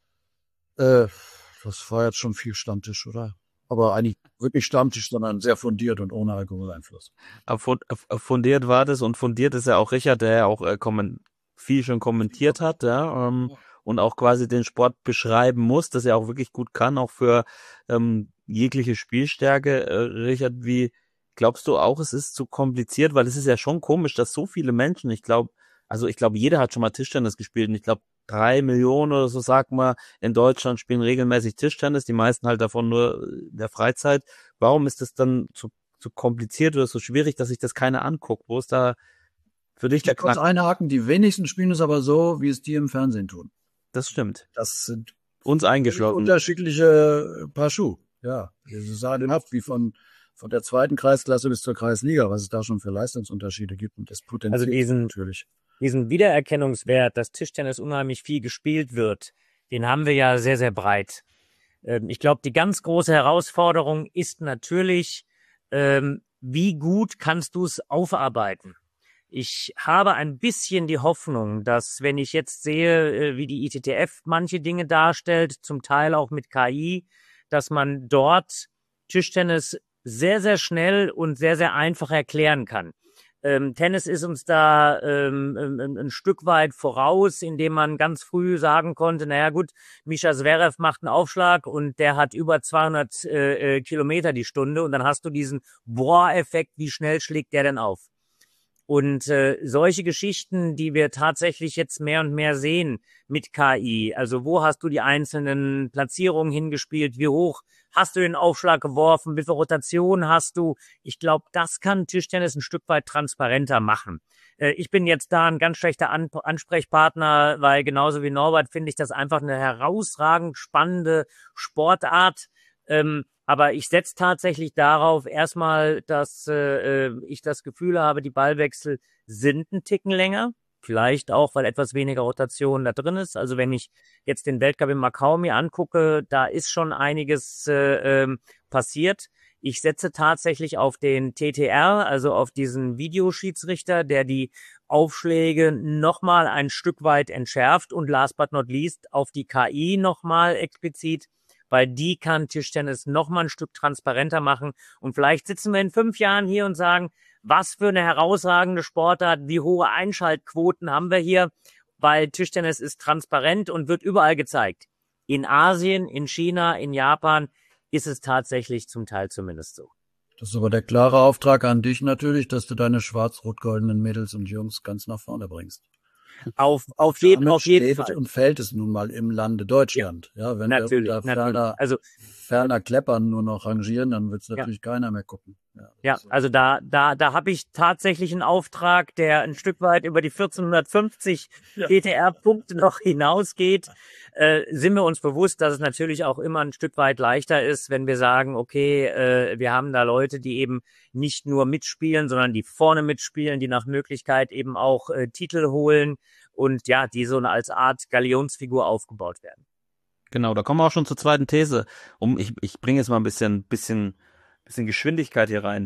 Das war jetzt schon viel Stammtisch, oder? Aber eigentlich wirklich Stammtisch, sondern sehr fundiert und ohne Alkoholeinfluss. Fundiert war das und fundiert ist ja auch Richard, der ja auch viel schon kommentiert hat, ja, und auch quasi den Sport beschreiben muss, dass er auch wirklich gut kann, auch für jegliche Spielstärke. Richard, wie glaubst du auch, es ist zu kompliziert? Weil es ist ja schon komisch, dass so viele Menschen, ich glaube, jeder hat schon mal Tischtennis gespielt und ich glaube, 3 Millionen oder so, sagt man, in Deutschland spielen regelmäßig Tischtennis, die meisten halt davon nur in der Freizeit. Warum ist das dann zu kompliziert oder so schwierig, dass sich das keiner anguckt? Wo ist da für dich der Knack? Kurz einhaken, die wenigsten spielen es aber so, wie es die im Fernsehen tun. Das stimmt. Das sind uns eingeschlossen. Unterschiedliche Paar Schuhe. Ja, das ist sagenhaft, wie von der 2. Kreisklasse bis zur Kreisliga, was es da schon für Leistungsunterschiede gibt und das Potenzial natürlich. Diesen Wiedererkennungswert, dass Tischtennis unheimlich viel gespielt wird, den haben wir ja sehr, sehr breit. Ich glaube, die ganz große Herausforderung ist natürlich, wie gut kannst du es aufarbeiten? Ich habe ein bisschen die Hoffnung, dass, wenn ich jetzt sehe, wie die ITTF manche Dinge darstellt, zum Teil auch mit KI, dass man dort Tischtennis sehr, sehr schnell und sehr, sehr einfach erklären kann. Tennis ist uns da ein Stück weit voraus, indem man ganz früh sagen konnte, naja gut, Mischa Zverev macht einen Aufschlag und der hat über 200 Kilometer die Stunde und dann hast du diesen Boah-Effekt, wie schnell schlägt der denn auf? Und solche Geschichten, die wir tatsächlich jetzt mehr und mehr sehen mit KI, also wo hast du die einzelnen Platzierungen hingespielt, wie hoch hast du den Aufschlag geworfen, wie viel Rotation hast du? Ich glaube, das kann Tischtennis ein Stück weit transparenter machen. Ich bin jetzt da ein ganz schlechter Ansprechpartner, weil genauso wie Norbert finde ich das einfach eine herausragend spannende Sportart. Aber ich setze tatsächlich darauf erstmal, dass ich das Gefühl habe, die Ballwechsel sind ein Ticken länger. Vielleicht auch, weil etwas weniger Rotation da drin ist. Also wenn ich jetzt den Weltcup in Macau mir angucke, da ist schon einiges passiert. Ich setze tatsächlich auf den TTR, also auf diesen Videoschiedsrichter, der die Aufschläge nochmal ein Stück weit entschärft und last but not least auf die KI nochmal explizit, weil die kann Tischtennis noch mal ein Stück transparenter machen. Und vielleicht sitzen wir in 5 Jahren hier und sagen, was für eine herausragende Sportart, wie hohe Einschaltquoten haben wir hier, weil Tischtennis ist transparent und wird überall gezeigt. In Asien, in China, in Japan ist es tatsächlich zum Teil zumindest so. Das ist aber der klare Auftrag an dich natürlich, dass du deine schwarz-rot-goldenen Mädels und Jungs ganz nach vorne bringst. Auf jeden Steht Fall. und fällt es nun mal im Lande Deutschland. Ja, wenn Natürlich, wir da Also ferner Kleppern nur noch rangieren, dann wird es natürlich keiner mehr gucken. ja, also da habe ich tatsächlich einen Auftrag, der ein Stück weit über die 1450 PTR-Punkte noch hinausgeht. Sind wir uns bewusst, dass es natürlich auch immer ein Stück weit leichter ist, wenn wir sagen, okay, wir haben da Leute, die eben nicht nur mitspielen, sondern die vorne mitspielen, die nach Möglichkeit eben auch Titel holen und ja, die so als Art Galionsfigur aufgebaut werden. Genau, da kommen wir auch schon zur zweiten These. Ich bringe jetzt mal ein bisschen Geschwindigkeit hier rein.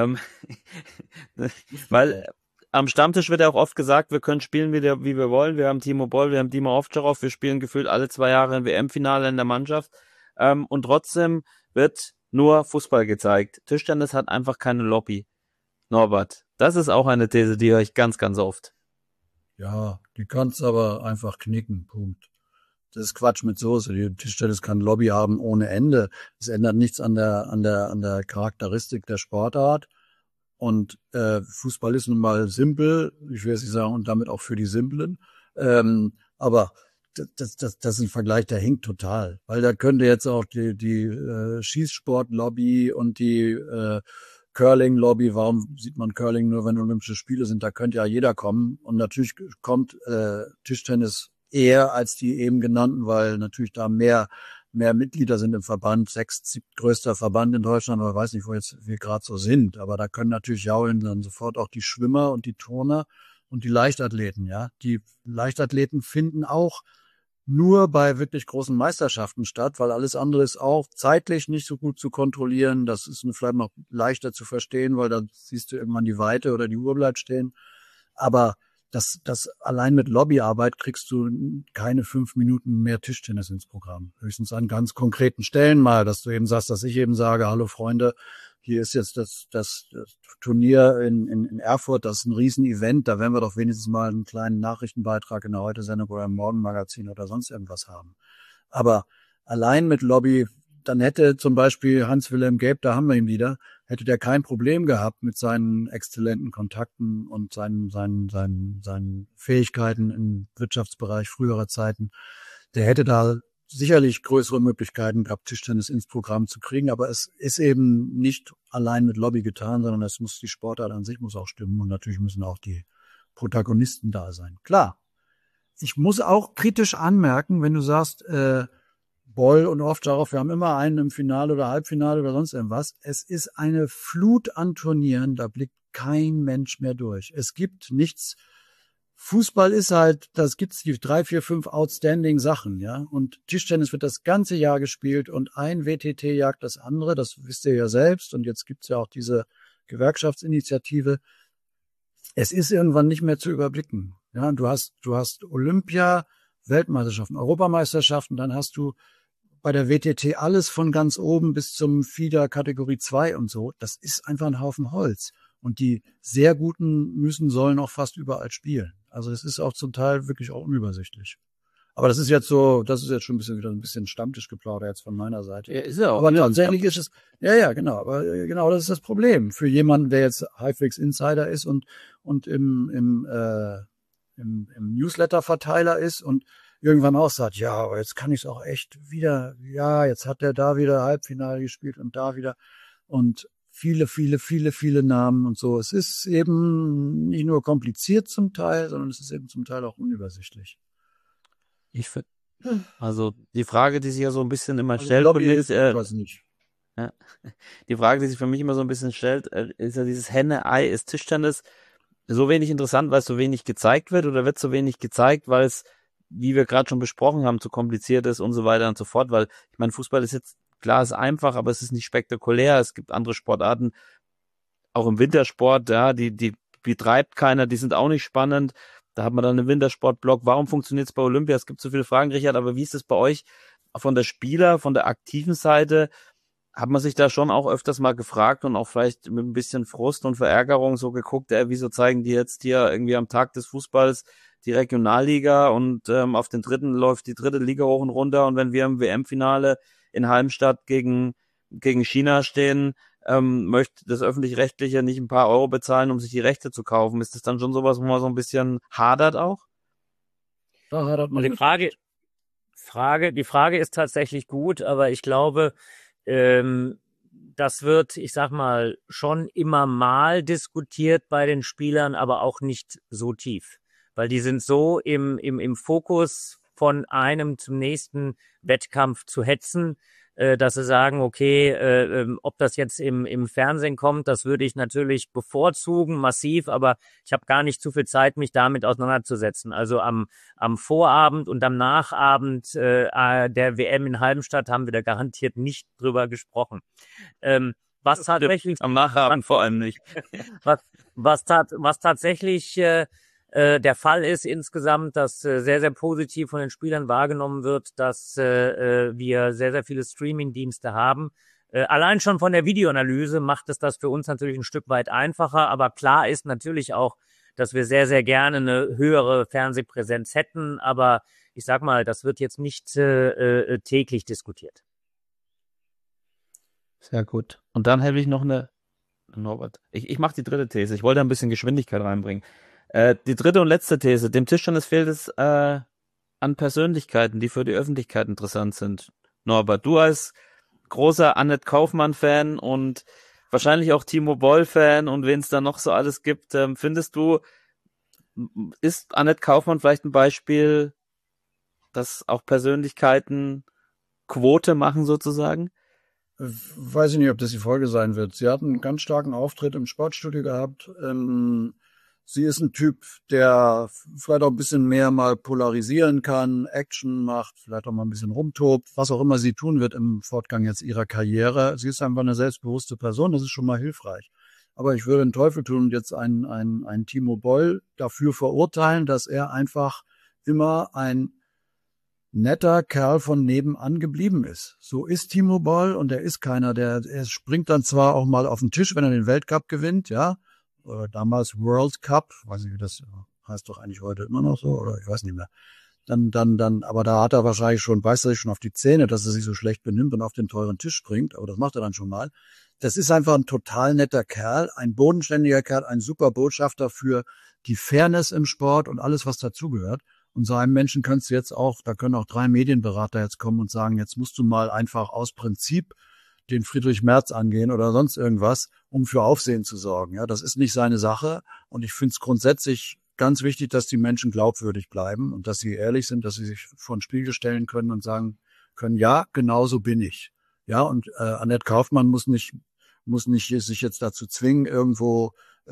Weil am Stammtisch wird ja auch oft gesagt, wir können spielen, wie wir wollen. Wir haben Timo Boll, wir haben Dima Ovtcharov, wir spielen gefühlt alle 2 Jahre ein WM-Finale in der Mannschaft. Und trotzdem wird nur Fußball gezeigt. Tischtennis hat einfach keine Lobby. Norbert, das ist auch eine These, die höre ich ganz, ganz oft. Ja, die kannst aber einfach knicken, Punkt. Das ist Quatsch mit Soße. Die Tischtennis kann Lobby haben ohne Ende. Es ändert nichts an der Charakteristik der Sportart. Und Fußball ist nun mal simpel, ich will jetzt nicht sagen, und damit auch für die Simplen. Aber das ist ein Vergleich, der hinkt total. Weil da könnte jetzt auch die Schießsport-Lobby und die Curling-Lobby, warum sieht man Curling nur, wenn Olympische Spiele sind? Da könnte ja jeder kommen. Und natürlich kommt Tischtennis eher als die eben genannten, weil natürlich da mehr Mitglieder sind im Verband, 6. größter Verband in Deutschland, aber weiß nicht, wo jetzt wir gerade so sind. Aber da können natürlich jaulen dann sofort auch die Schwimmer und die Turner und die Leichtathleten, ja. Die Leichtathleten finden auch nur bei wirklich großen Meisterschaften statt, weil alles andere ist auch zeitlich nicht so gut zu kontrollieren. Das ist vielleicht noch leichter zu verstehen, weil da siehst du irgendwann die Weite oder die Uhr bleibt stehen. Aber das allein mit Lobbyarbeit kriegst du keine 5 Minuten mehr Tischtennis ins Programm. Höchstens an ganz konkreten Stellen mal, dass du eben sagst, dass ich eben sage, hallo Freunde, hier ist jetzt das Turnier in Erfurt, das ist ein Riesenevent, da werden wir doch wenigstens mal einen kleinen Nachrichtenbeitrag in der Heute-Sendung oder im Morgenmagazin oder sonst irgendwas haben. Aber allein mit Lobby, dann hätte zum Beispiel Hans-Wilhelm Gabe, da haben wir ihn wieder, hätte der kein Problem gehabt mit seinen exzellenten Kontakten und seinen Fähigkeiten im Wirtschaftsbereich früherer Zeiten. Der hätte da sicherlich größere Möglichkeiten gehabt, Tischtennis ins Programm zu kriegen, aber es ist eben nicht allein mit Lobby getan, sondern es muss die Sportart an sich muss auch stimmen und natürlich müssen auch die Protagonisten da sein. Klar, ich muss auch kritisch anmerken, wenn du sagst, Boll und Ovtcharov, wir haben immer einen im Finale oder Halbfinale oder sonst irgendwas. Es ist eine Flut an Turnieren, da blickt kein Mensch mehr durch. Es gibt nichts. Fußball ist halt, das gibt's die 3, 4, 5 outstanding Sachen, ja. Und Tischtennis wird das ganze Jahr gespielt und ein WTT jagt das andere, das wisst ihr ja selbst. Und jetzt gibt's ja auch diese Gewerkschaftsinitiative. Es ist irgendwann nicht mehr zu überblicken. Ja, du hast Olympia, Weltmeisterschaften, Europameisterschaften, dann hast du bei der WTT alles von ganz oben bis zum FIDA Kategorie 2 und so. Das ist einfach ein Haufen Holz. Und die sehr Guten sollen auch fast überall spielen. Also es ist auch zum Teil wirklich auch unübersichtlich. Aber das ist jetzt schon wieder ein bisschen Stammtischgeplauder jetzt von meiner Seite. Ja, ist ja auch. Aber tatsächlich ist es, ja, genau. Aber genau, das ist das Problem. Für jemanden, der jetzt halbwegs Insider ist und im Newsletter-Verteiler ist und irgendwann auch sagt, ja, aber jetzt kann ich es auch echt wieder, ja, jetzt hat der da wieder Halbfinale gespielt und da wieder und viele Namen und so. Es ist eben nicht nur kompliziert zum Teil, sondern es ist eben zum Teil auch unübersichtlich. Also die Frage, die sich ja so ein bisschen immer Also stellt, Lobby ist etwas nicht. Ja. Die Frage, die sich für mich immer so ein bisschen stellt, ist ja dieses Henne-Ei, ist Tischtennis so wenig interessant, weil es so wenig gezeigt wird, oder wird so wenig gezeigt, weil es, wie wir gerade schon besprochen haben, zu kompliziert ist und so weiter und so fort, weil ich meine, Fußball ist jetzt, klar, ist einfach, aber es ist nicht spektakulär, es gibt andere Sportarten, auch im Wintersport, ja, die betreibt keiner, die sind auch nicht spannend, da hat man dann einen Wintersportblock, warum funktioniert es bei Olympia, es gibt so viele Fragen, Richard, aber wie ist es bei euch, von der aktiven Seite hat man sich da schon auch öfters mal gefragt und auch vielleicht mit ein bisschen Frust und Verärgerung so geguckt, wieso zeigen die jetzt hier irgendwie am Tag des Fußballs die Regionalliga und auf den dritten läuft die dritte Liga hoch und runter und wenn wir im WM-Finale in Halmstad gegen China stehen, möchte das Öffentlich-Rechtliche nicht ein paar Euro bezahlen, um sich die Rechte zu kaufen. Ist das dann schon sowas, wo man so ein bisschen hadert auch? Da hadert man. Die Frage ist tatsächlich gut, aber ich glaube, das wird, ich sag mal, schon immer mal diskutiert bei den Spielern, aber auch nicht so tief. Weil die sind so im Fokus von einem zum nächsten Wettkampf zu hetzen, dass sie sagen, okay, ob das jetzt im Fernsehen kommt, das würde ich natürlich bevorzugen, massiv, aber ich habe gar nicht zu viel Zeit, mich damit auseinanderzusetzen. Also am Vorabend und am Nachabend der WM in Halmstad haben wir da garantiert nicht drüber gesprochen. Was tatsächlich am Nachabend vor allem nicht. was tatsächlich der Fall ist insgesamt, dass sehr, sehr positiv von den Spielern wahrgenommen wird, dass wir sehr, sehr viele Streaming-Dienste haben. Allein schon von der Videoanalyse macht es das für uns natürlich ein Stück weit einfacher, aber klar ist natürlich auch, dass wir sehr, sehr gerne eine höhere Fernsehpräsenz hätten, aber ich sag mal, das wird jetzt nicht täglich diskutiert. Sehr gut. Und dann habe ich noch Norbert, ich mache die dritte These, ich wollte ein bisschen Geschwindigkeit reinbringen. Die dritte und letzte These. Dem Tischtennis fehlt es an Persönlichkeiten, die für die Öffentlichkeit interessant sind. Norbert, du als großer Annette Kaufmann-Fan und wahrscheinlich auch Timo Boll-Fan und wen es da noch so alles gibt, findest du, ist Annette Kaufmann vielleicht ein Beispiel, dass auch Persönlichkeiten Quote machen sozusagen? Weiß ich nicht, ob das die Folge sein wird. Sie hat einen ganz starken Auftritt im Sportstudio gehabt. Sie ist ein Typ, der vielleicht auch ein bisschen mehr mal polarisieren kann, Action macht, vielleicht auch mal ein bisschen rumtobt, was auch immer sie tun wird im Fortgang jetzt ihrer Karriere. Sie ist einfach eine selbstbewusste Person, das ist schon mal hilfreich. Aber ich würde den Teufel tun und jetzt einen Timo Boll dafür verurteilen, dass er einfach immer ein netter Kerl von nebenan geblieben ist. So ist Timo Boll und er ist keiner, er springt dann zwar auch mal auf den Tisch, wenn er den Weltcup gewinnt, ja, oder damals World Cup, weiß nicht, wie das heißt doch eigentlich heute immer noch so, oder ich weiß nicht mehr. Dann, aber da hat er wahrscheinlich beißt er sich schon auf die Zähne, dass er sich so schlecht benimmt und auf den teuren Tisch springt, aber das macht er dann schon mal. Das ist einfach ein total netter Kerl, ein bodenständiger Kerl, ein super Botschafter für die Fairness im Sport und alles, was dazugehört. Und so einem Menschen kannst du jetzt auch, da können auch 3 Medienberater jetzt kommen und sagen, jetzt musst du mal einfach aus Prinzip den Friedrich Merz angehen oder sonst irgendwas, um für Aufsehen zu sorgen. Ja, das ist nicht seine Sache. Und ich finde es grundsätzlich ganz wichtig, dass die Menschen glaubwürdig bleiben und dass sie ehrlich sind, dass sie sich vor den Spiegel stellen können und sagen können, ja, genau so bin ich. Ja, und Annette Kaufmann muss nicht sich jetzt dazu zwingen, irgendwo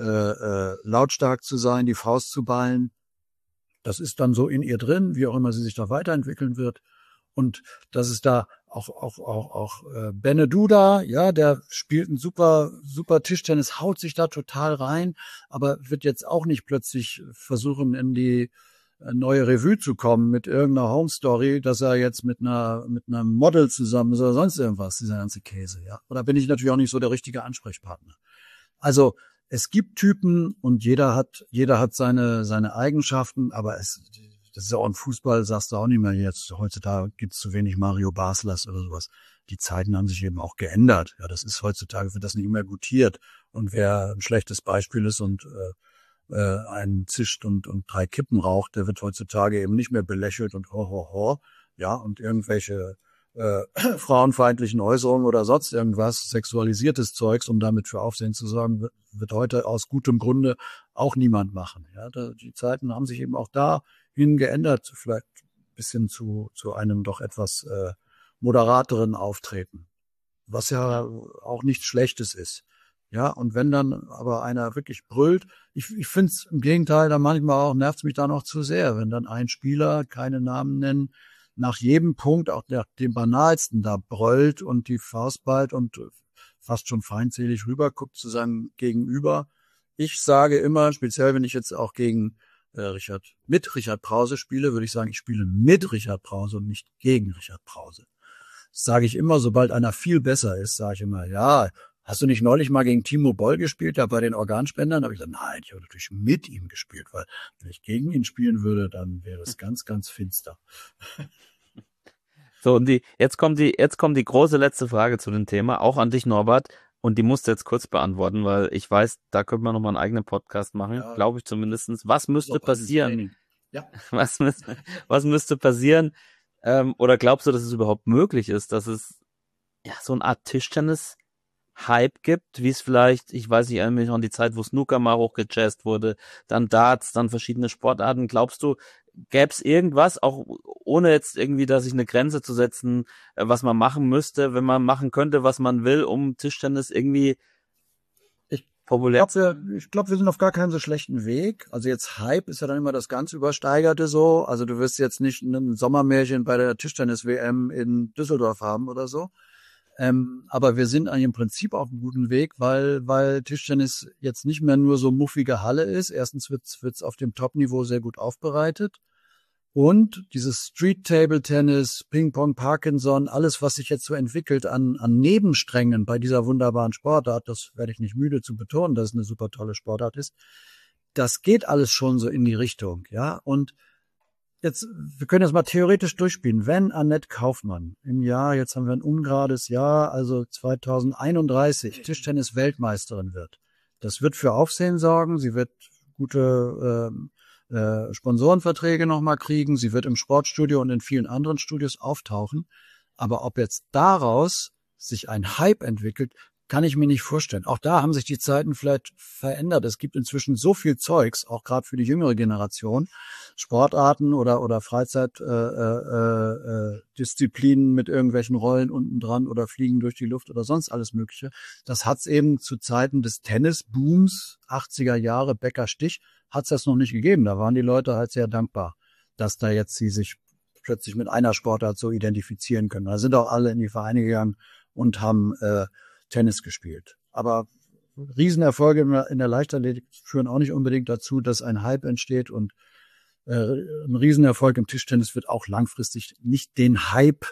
lautstark zu sein, die Faust zu ballen. Das ist dann so in ihr drin, wie auch immer sie sich da weiterentwickeln wird. Und das ist da auch Bene Duda, ja, der spielt ein super Tischtennis, haut sich da total rein, aber wird jetzt auch nicht plötzlich versuchen, in die neue Revue zu kommen mit irgendeiner Home Story, dass er jetzt mit einem Model zusammen ist oder sonst irgendwas, dieser ganze Käse, ja. Oder bin ich natürlich auch nicht so der richtige Ansprechpartner. Also es gibt Typen und jeder hat seine Eigenschaften, aber das ist ja auch im Fußball, sagst du auch nicht mehr jetzt. Heutzutage gibt's zu wenig Mario Baslers oder sowas. Die Zeiten haben sich eben auch geändert. Ja, das ist heutzutage, wird das nicht mehr gutiert. Und wer ein schlechtes Beispiel ist und einen zischt und 3 Kippen raucht, der wird heutzutage eben nicht mehr belächelt und ho. Ja, und irgendwelche frauenfeindlichen Äußerungen oder sonst irgendwas, sexualisiertes Zeugs, um damit für Aufsehen zu sorgen, wird heute aus gutem Grunde auch niemand machen. Ja, die Zeiten haben sich eben auch dahin geändert, vielleicht ein bisschen zu einem doch etwas moderateren Auftreten, was ja auch nichts Schlechtes ist. Ja, und wenn dann aber einer wirklich brüllt, ich finde es im Gegenteil, dann manchmal auch nervt es mich da noch zu sehr, wenn dann ein Spieler, keine Namen nennen, nach jedem Punkt, auch nach dem banalsten, da brüllt und die Faust ballt und fast schon feindselig rüberguckt zu seinem Gegenüber. Ich sage immer, speziell wenn ich jetzt auch gegen mit Richard Brause spiele, würde ich sagen, ich spiele mit Richard Brause und nicht gegen Richard Brause. Das sage ich immer, sobald einer viel besser ist, sage ich immer, ja, hast du nicht neulich mal gegen Timo Boll gespielt, da bei den Organspendern? Da habe ich gesagt, nein, ich habe natürlich mit ihm gespielt, weil wenn ich gegen ihn spielen würde, dann wäre es ganz, ganz finster. So, und jetzt kommt die große letzte Frage zu dem Thema, auch an dich, Norbert. Und die musst du jetzt kurz beantworten, weil ich weiß, da könnte man nochmal einen eigenen Podcast machen, Ja. glaube ich zumindestens. Was müsste passieren? Ja. Was müsste passieren? Oder glaubst du, dass es überhaupt möglich ist, dass es ja so eine Art Tischtennis-Hype gibt, wie es vielleicht, ich weiß nicht, ich erinnere mich noch an die Zeit, wo Snooker mal hochgejazzt wurde, dann Darts, dann verschiedene Sportarten. Glaubst du, gäbe es irgendwas, auch ohne jetzt irgendwie, dass ich eine Grenze zu setzen, was man machen müsste, wenn man machen könnte, was man will, um Tischtennis irgendwie populär zu Ich glaube, wir sind auf gar keinen so schlechten Weg. Also jetzt Hype ist ja dann immer das ganz Übersteigerte so. Also du wirst jetzt nicht ein Sommermärchen bei der Tischtennis-WM in Düsseldorf haben oder so. Aber wir sind eigentlich im Prinzip auf einem guten Weg, weil Tischtennis jetzt nicht mehr nur so muffige Halle ist. Erstens wird's auf dem Top-Niveau sehr gut aufbereitet. Und dieses Street-Table-Tennis, Ping-Pong, Parkinson, alles, was sich jetzt so entwickelt an Nebensträngen bei dieser wunderbaren Sportart, das werde ich nicht müde zu betonen, dass es eine super tolle Sportart ist, das geht alles schon so in die Richtung, ja. Und jetzt, wir können das mal theoretisch durchspielen. Wenn Annette Kaufmann im Jahr, jetzt haben wir ein ungerades Jahr, also 2031, Tischtennis-Weltmeisterin wird, das wird für Aufsehen sorgen, sie wird gute Sponsorenverträge nochmal kriegen. Sie wird im Sportstudio und in vielen anderen Studios auftauchen. Aber ob jetzt daraus sich ein Hype entwickelt, kann ich mir nicht vorstellen. Auch da haben sich die Zeiten vielleicht verändert. Es gibt inzwischen so viel Zeugs, auch gerade für die jüngere Generation, Sportarten oder Freizeitdisziplinen mit irgendwelchen Rollen unten dran oder Fliegen durch die Luft oder sonst alles Mögliche. Das hat's eben zu Zeiten des Tennisbooms, 80er Jahre, Becker-Stich, hat's das noch nicht gegeben. Da waren die Leute halt sehr dankbar, dass da jetzt sie sich plötzlich mit einer Sportart so identifizieren können. Da sind auch alle in die Vereine gegangen und haben Tennis gespielt. Aber Riesenerfolge in der Leichtathletik führen auch nicht unbedingt dazu, dass ein Hype entsteht, und ein Riesenerfolg im Tischtennis wird auch langfristig nicht den Hype,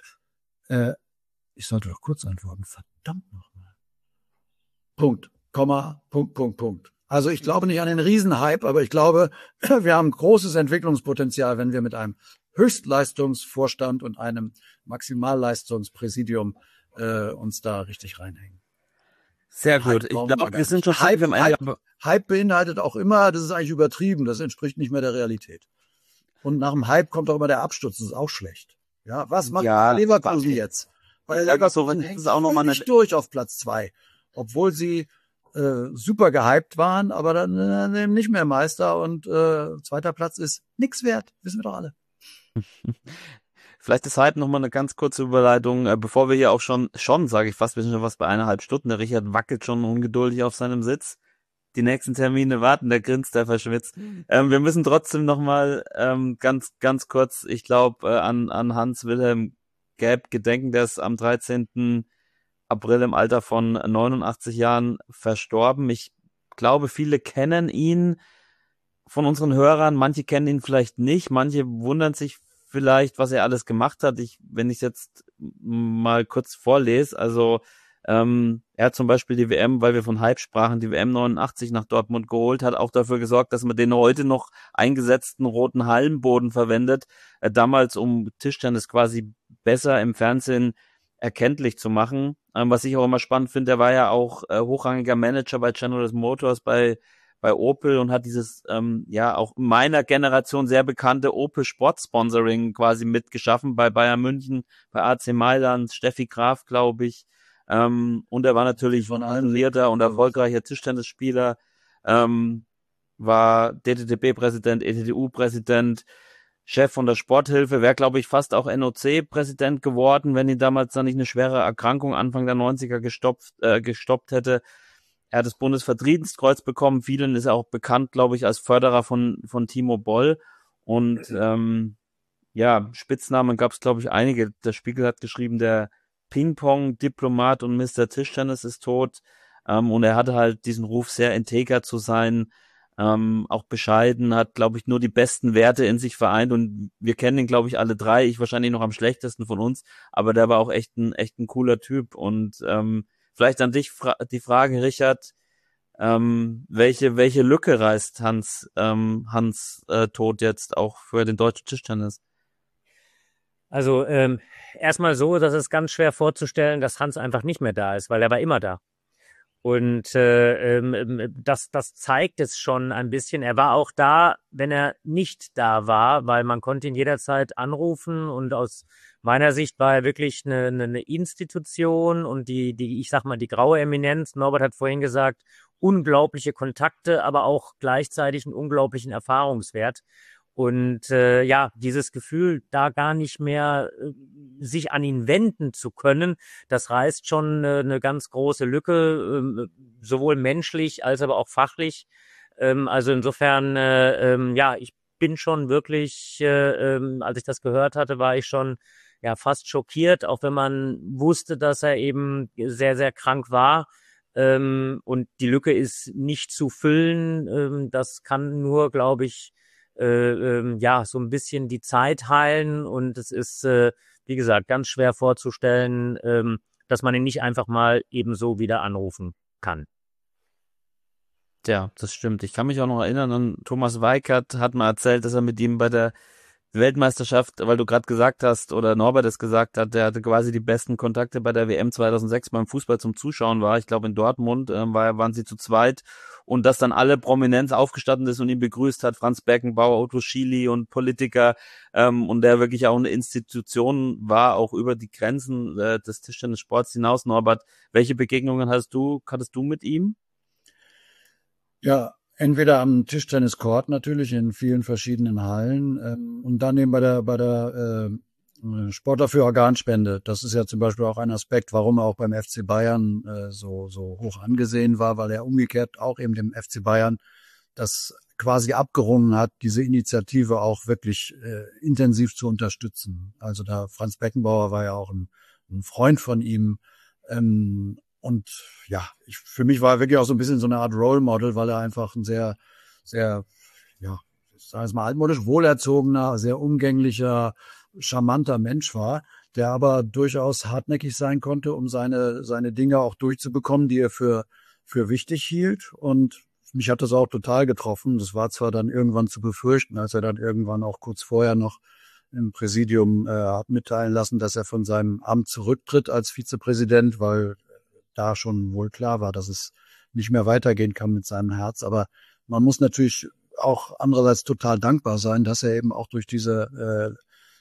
ich sollte doch kurz antworten, verdammt nochmal. Punkt, Komma, Punkt. Also ich glaube nicht an den Riesenhype, aber ich glaube, wir haben großes Entwicklungspotenzial, wenn wir mit einem Höchstleistungsvorstand und einem Maximalleistungspräsidium uns da richtig reinhängen. Sehr gut. Ich glaube, wir sind schon Hype beinhaltet auch immer, das ist eigentlich übertrieben, das entspricht nicht mehr der Realität. Und nach dem Hype kommt auch immer der Absturz, das ist auch schlecht. Ja, was macht Leverkusen jetzt? Weil Leverkusen ist auch nochmal nicht durch auf Platz 2, obwohl sie super gehypt waren, aber dann nicht mehr Meister, und zweiter Platz ist nix wert, wissen wir doch alle. Vielleicht ist heute nochmal eine ganz kurze Überleitung, bevor wir hier auch schon sage ich fast, wir sind schon fast bei 1,5 Stunden. Der Richard wackelt schon ungeduldig auf seinem Sitz. Die nächsten Termine warten, der grinst, der verschwitzt. Wir müssen trotzdem nochmal ganz kurz, ich glaube, an Hans-Wilhelm Gaeb gedenken, der ist am 13. April im Alter von 89 Jahren verstorben. Ich glaube, viele kennen ihn von unseren Hörern, manche kennen ihn vielleicht nicht, manche wundern sich vielleicht, was er alles gemacht hat. Wenn ich es jetzt mal kurz vorlese, also er hat zum Beispiel die WM, weil wir von Hype sprachen, die WM 89 nach Dortmund geholt, hat auch dafür gesorgt, dass man den heute noch eingesetzten roten Hallenboden verwendet, damals um Tischtennis quasi besser im Fernsehen erkenntlich zu machen. Was ich auch immer spannend finde, der war ja auch hochrangiger Manager bei General Motors, bei Opel, und hat dieses auch in meiner Generation sehr bekannte Opel Sportsponsoring quasi mitgeschaffen, bei Bayern München, bei AC Mailand, Steffi Graf, glaube ich. Und er war natürlich von talentierter und erfolgreicher Tischtennisspieler, war DTTB-Präsident, ETTU-Präsident, Chef von der Sporthilfe, wäre, glaube ich, fast auch NOC-Präsident geworden, wenn ihn damals dann nicht eine schwere Erkrankung Anfang der 90er gestoppt hätte. Er hat das Bundesverdienstkreuz bekommen. Vielen ist er auch bekannt, glaube ich, als Förderer von Timo Boll. Und Spitznamen gab es, glaube ich, einige. Der Spiegel hat geschrieben, der Ping-Pong-Diplomat und Mr. Tischtennis ist tot. Und er hatte halt diesen Ruf, sehr integer zu sein. auch bescheiden, hat, glaube ich, nur die besten Werte in sich vereint und wir kennen ihn, glaube ich, alle drei, ich wahrscheinlich noch am schlechtesten von uns, aber der war auch echt ein cooler Typ und vielleicht an dich die Frage, Richard, welche Lücke reißt Hans Tod jetzt auch für den deutschen Tischtennis? Also erstmal so, dass es ganz schwer vorzustellen, dass Hans einfach nicht mehr da ist, weil er war immer da. Und das zeigt es schon ein bisschen. Er war auch da, wenn er nicht da war, weil man konnte ihn jederzeit anrufen und aus meiner Sicht war er wirklich eine Institution und ich sag mal, die graue Eminenz. Norbert hat vorhin gesagt, unglaubliche Kontakte, aber auch gleichzeitig einen unglaublichen Erfahrungswert. Und ja, dieses Gefühl, da gar nicht mehr sich an ihn wenden zu können, das reißt schon eine ganz große Lücke, sowohl menschlich als aber auch fachlich. Also insofern, ja, ich bin schon wirklich, als ich das gehört hatte, war ich schon ja fast schockiert, auch wenn man wusste, dass er eben sehr, sehr krank war. Und die Lücke ist nicht zu füllen. Das kann nur, glaube ich, ja, so ein bisschen die Zeit heilen und es ist, wie gesagt, ganz schwer vorzustellen, dass man ihn nicht einfach mal ebenso wieder anrufen kann. Ja, das stimmt. Ich kann mich auch noch erinnern an Thomas Weikert, hat mal erzählt, dass er mit ihm bei der Weltmeisterschaft, weil du gerade gesagt hast, oder Norbert es gesagt hat, der hatte quasi die besten Kontakte bei der WM 2006 beim Fußball zum Zuschauen war. Ich glaube in Dortmund waren sie zu zweit und dass dann alle Prominenz aufgestanden ist und ihn begrüßt hat, Franz Beckenbauer, Otto Schily und Politiker und der wirklich auch eine Institution war, auch über die Grenzen des Tischtennissports hinaus. Norbert, welche Begegnungen hattest du mit ihm? Ja, entweder am Tischtenniscourt natürlich in vielen verschiedenen Hallen und dann eben bei der Sportler für Organspende. Das ist ja zum Beispiel auch ein Aspekt, warum er auch beim FC Bayern so hoch angesehen war, weil er umgekehrt auch eben dem FC Bayern das quasi abgerungen hat, diese Initiative auch wirklich intensiv zu unterstützen. Also da Franz Beckenbauer war ja auch ein Freund von ihm. Und ja, für mich war er wirklich auch so ein bisschen so eine Art Role Model, weil er einfach ein sehr, sehr, ja, sagen wir es mal altmodisch, wohlerzogener, sehr umgänglicher, charmanter Mensch war, der aber durchaus hartnäckig sein konnte, um seine Dinge auch durchzubekommen, die er für wichtig hielt. Und mich hat das auch total getroffen. Das war zwar dann irgendwann zu befürchten, als er dann irgendwann auch kurz vorher noch im Präsidium hat mitteilen lassen, dass er von seinem Amt zurücktritt als Vizepräsident, weil da schon wohl klar war, dass es nicht mehr weitergehen kann mit seinem Herz. Aber man muss natürlich auch andererseits total dankbar sein, dass er eben auch durch diese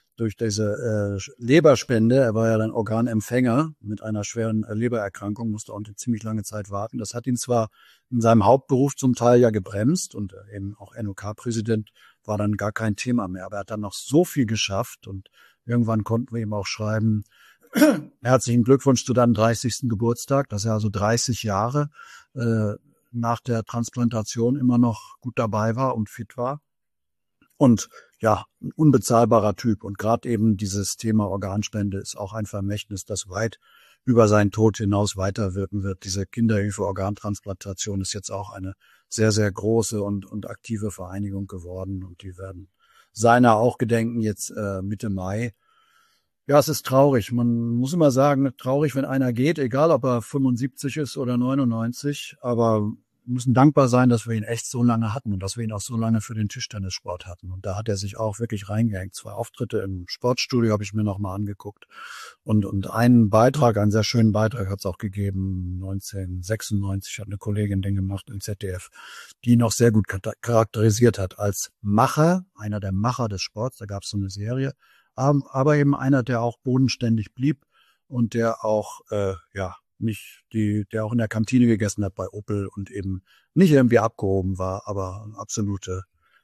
Leberspende, er war ja dann Organempfänger mit einer schweren Lebererkrankung, musste auch eine ziemlich lange Zeit warten. Das hat ihn zwar in seinem Hauptberuf zum Teil ja gebremst und eben auch NOK-Präsident war dann gar kein Thema mehr. Aber er hat dann noch so viel geschafft und irgendwann konnten wir ihm auch schreiben, herzlichen Glückwunsch zu deinem 30. Geburtstag, dass er also 30 Jahre nach der Transplantation immer noch gut dabei war und fit war. Und ja, ein unbezahlbarer Typ. Und gerade eben dieses Thema Organspende ist auch ein Vermächtnis, das weit über seinen Tod hinaus weiterwirken wird. Diese Kinderhilfe-Organtransplantation ist jetzt auch eine sehr, sehr große und aktive Vereinigung geworden. Und die werden seiner auch gedenken jetzt Mitte Mai. Ja, es ist traurig. Man muss immer sagen, traurig, wenn einer geht, egal ob er 75 ist oder 99. Aber wir müssen dankbar sein, dass wir ihn echt so lange hatten und dass wir ihn auch so lange für den Tischtennissport hatten. Und da hat er sich auch wirklich reingehängt. 2 Auftritte im Sportstudio habe ich mir nochmal angeguckt. Und einen Beitrag, einen sehr schönen Beitrag hat es auch gegeben. 1996 hat eine Kollegin den gemacht im ZDF, die ihn noch sehr gut charakterisiert hat als Macher, einer der Macher des Sports. Da gab es so eine Serie. Aber eben einer, der auch bodenständig blieb und der auch, der auch in der Kantine gegessen hat bei Opel und eben nicht irgendwie abgehoben war, aber absolutes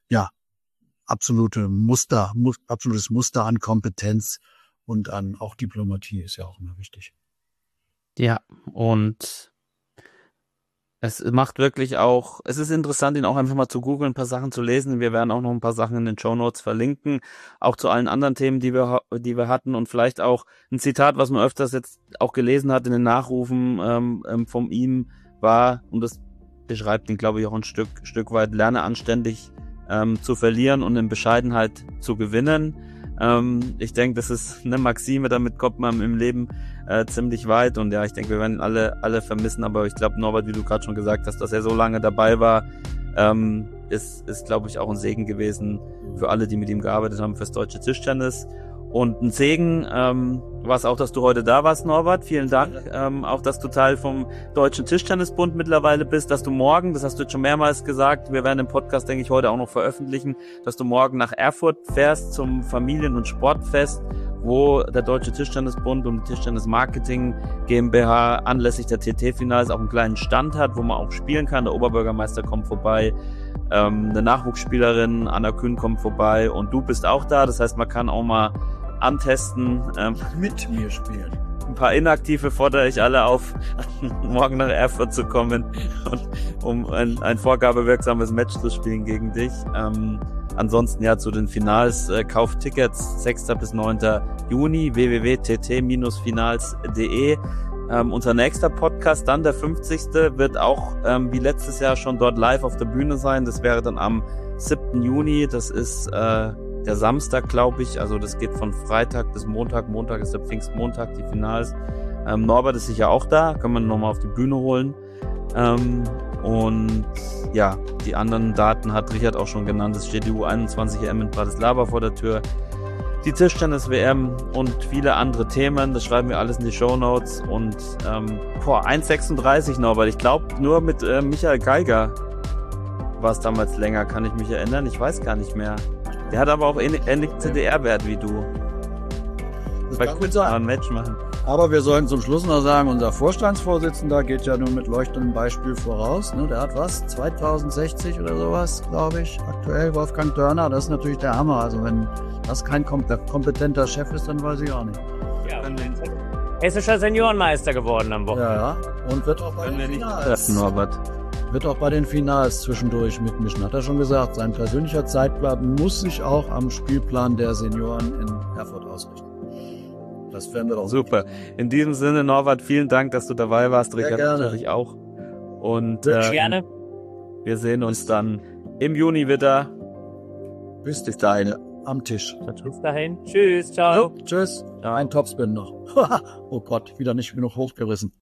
Muster an Kompetenz und an auch Diplomatie ist ja auch immer wichtig. Ja, und es macht wirklich auch, es ist interessant, ihn auch einfach mal zu googeln, ein paar Sachen zu lesen. Wir werden auch noch ein paar Sachen in den Shownotes verlinken, auch zu allen anderen Themen, die wir hatten und vielleicht auch ein Zitat, was man öfters jetzt auch gelesen hat in den Nachrufen von ihm war, und das beschreibt ihn, glaube ich, auch ein Stück weit. Lerne anständig zu verlieren und in Bescheidenheit zu gewinnen. Ich denke, das ist eine Maxime, damit kommt man im Leben ziemlich weit. Und ja, ich denke, wir werden alle vermissen. Aber ich glaube, Norbert, wie du gerade schon gesagt hast, dass er so lange dabei war, ist glaube ich, auch ein Segen gewesen für alle, die mit ihm gearbeitet haben, fürs deutsche Tischtennis. Und ein Segen war es auch, dass du heute da warst, Norbert. Vielen Dank. Auch, dass du Teil vom Deutschen Tischtennisbund mittlerweile bist, dass du morgen, das hast du jetzt schon mehrmals gesagt, wir werden den Podcast, denke ich, heute auch noch veröffentlichen, dass du morgen nach Erfurt fährst zum Familien- und Sportfest, wo der Deutsche Tischtennisbund und Tischtennis Marketing GmbH anlässlich der TT-Finals auch einen kleinen Stand hat, wo man auch spielen kann. Der Oberbürgermeister kommt vorbei. Eine Nachwuchsspielerin, Anna Kühn, kommt vorbei und du bist auch da. Das heißt, man kann auch mal antesten. Mit mir spielen. Ein paar Inaktive fordere ich alle auf, morgen nach Erfurt zu kommen und um ein vorgabewirksames Match zu spielen gegen dich. Ansonsten ja zu den Finals, kauft Tickets 6. bis 9. Juni, www.tt-finals.de. Unser nächster Podcast, dann der 50. wird auch wie letztes Jahr schon dort live auf der Bühne sein. Das wäre dann am 7. Juni. Das ist der Samstag, glaube ich. Also das geht von Freitag bis Montag. Montag ist der Pfingstmontag, die Finals. Norbert ist sicher auch da. Können wir nochmal auf die Bühne holen. Und ja, die anderen Daten hat Richard auch schon genannt. Es steht die U21 in Bratislava vor der Tür. Die Tischtennis-WM und viele andere Themen, das schreiben wir alles in die Shownotes. Und 1,36 Norbert, ich glaube nur mit Michael Geiger war es damals länger, kann ich mich erinnern, ich weiß gar nicht mehr. Der hat aber auch ähnlich CDR-Wert wie du. Das Bei kann gut Quiz sein. ein Match machen. Aber wir sollten zum Schluss noch sagen, unser Vorstandsvorsitzender geht ja nun mit leuchtendem Beispiel voraus. Ne? Der hat was? 2060 oder sowas, glaube ich. Aktuell Wolfgang Dörner. Das ist natürlich der Hammer. Also wenn das kein kompetenter Chef ist, dann weiß ich auch nicht. Ja, hessischer Seniorenmeister geworden am Wochenende. Ja, und wird auch bei Können wir den nicht Finals. treffen, Norbert. Wird auch bei den Finals zwischendurch mitmischen. Hat er schon gesagt, sein persönlicher Zeitplan muss sich auch am Spielplan der Senioren in Erfurt ausrichten. Das werden wir doch Super. In diesem Sinne, Norbert, vielen Dank, dass du dabei warst. Sehr Richard gerne. natürlich auch. Und Gerne. wir sehen uns dann im Juni wieder. Bis dahin am Tisch. Bis dahin. Tschüss. Ciao. Tschüss. Ein Topspin noch. Oh Gott, wieder nicht genug hochgerissen.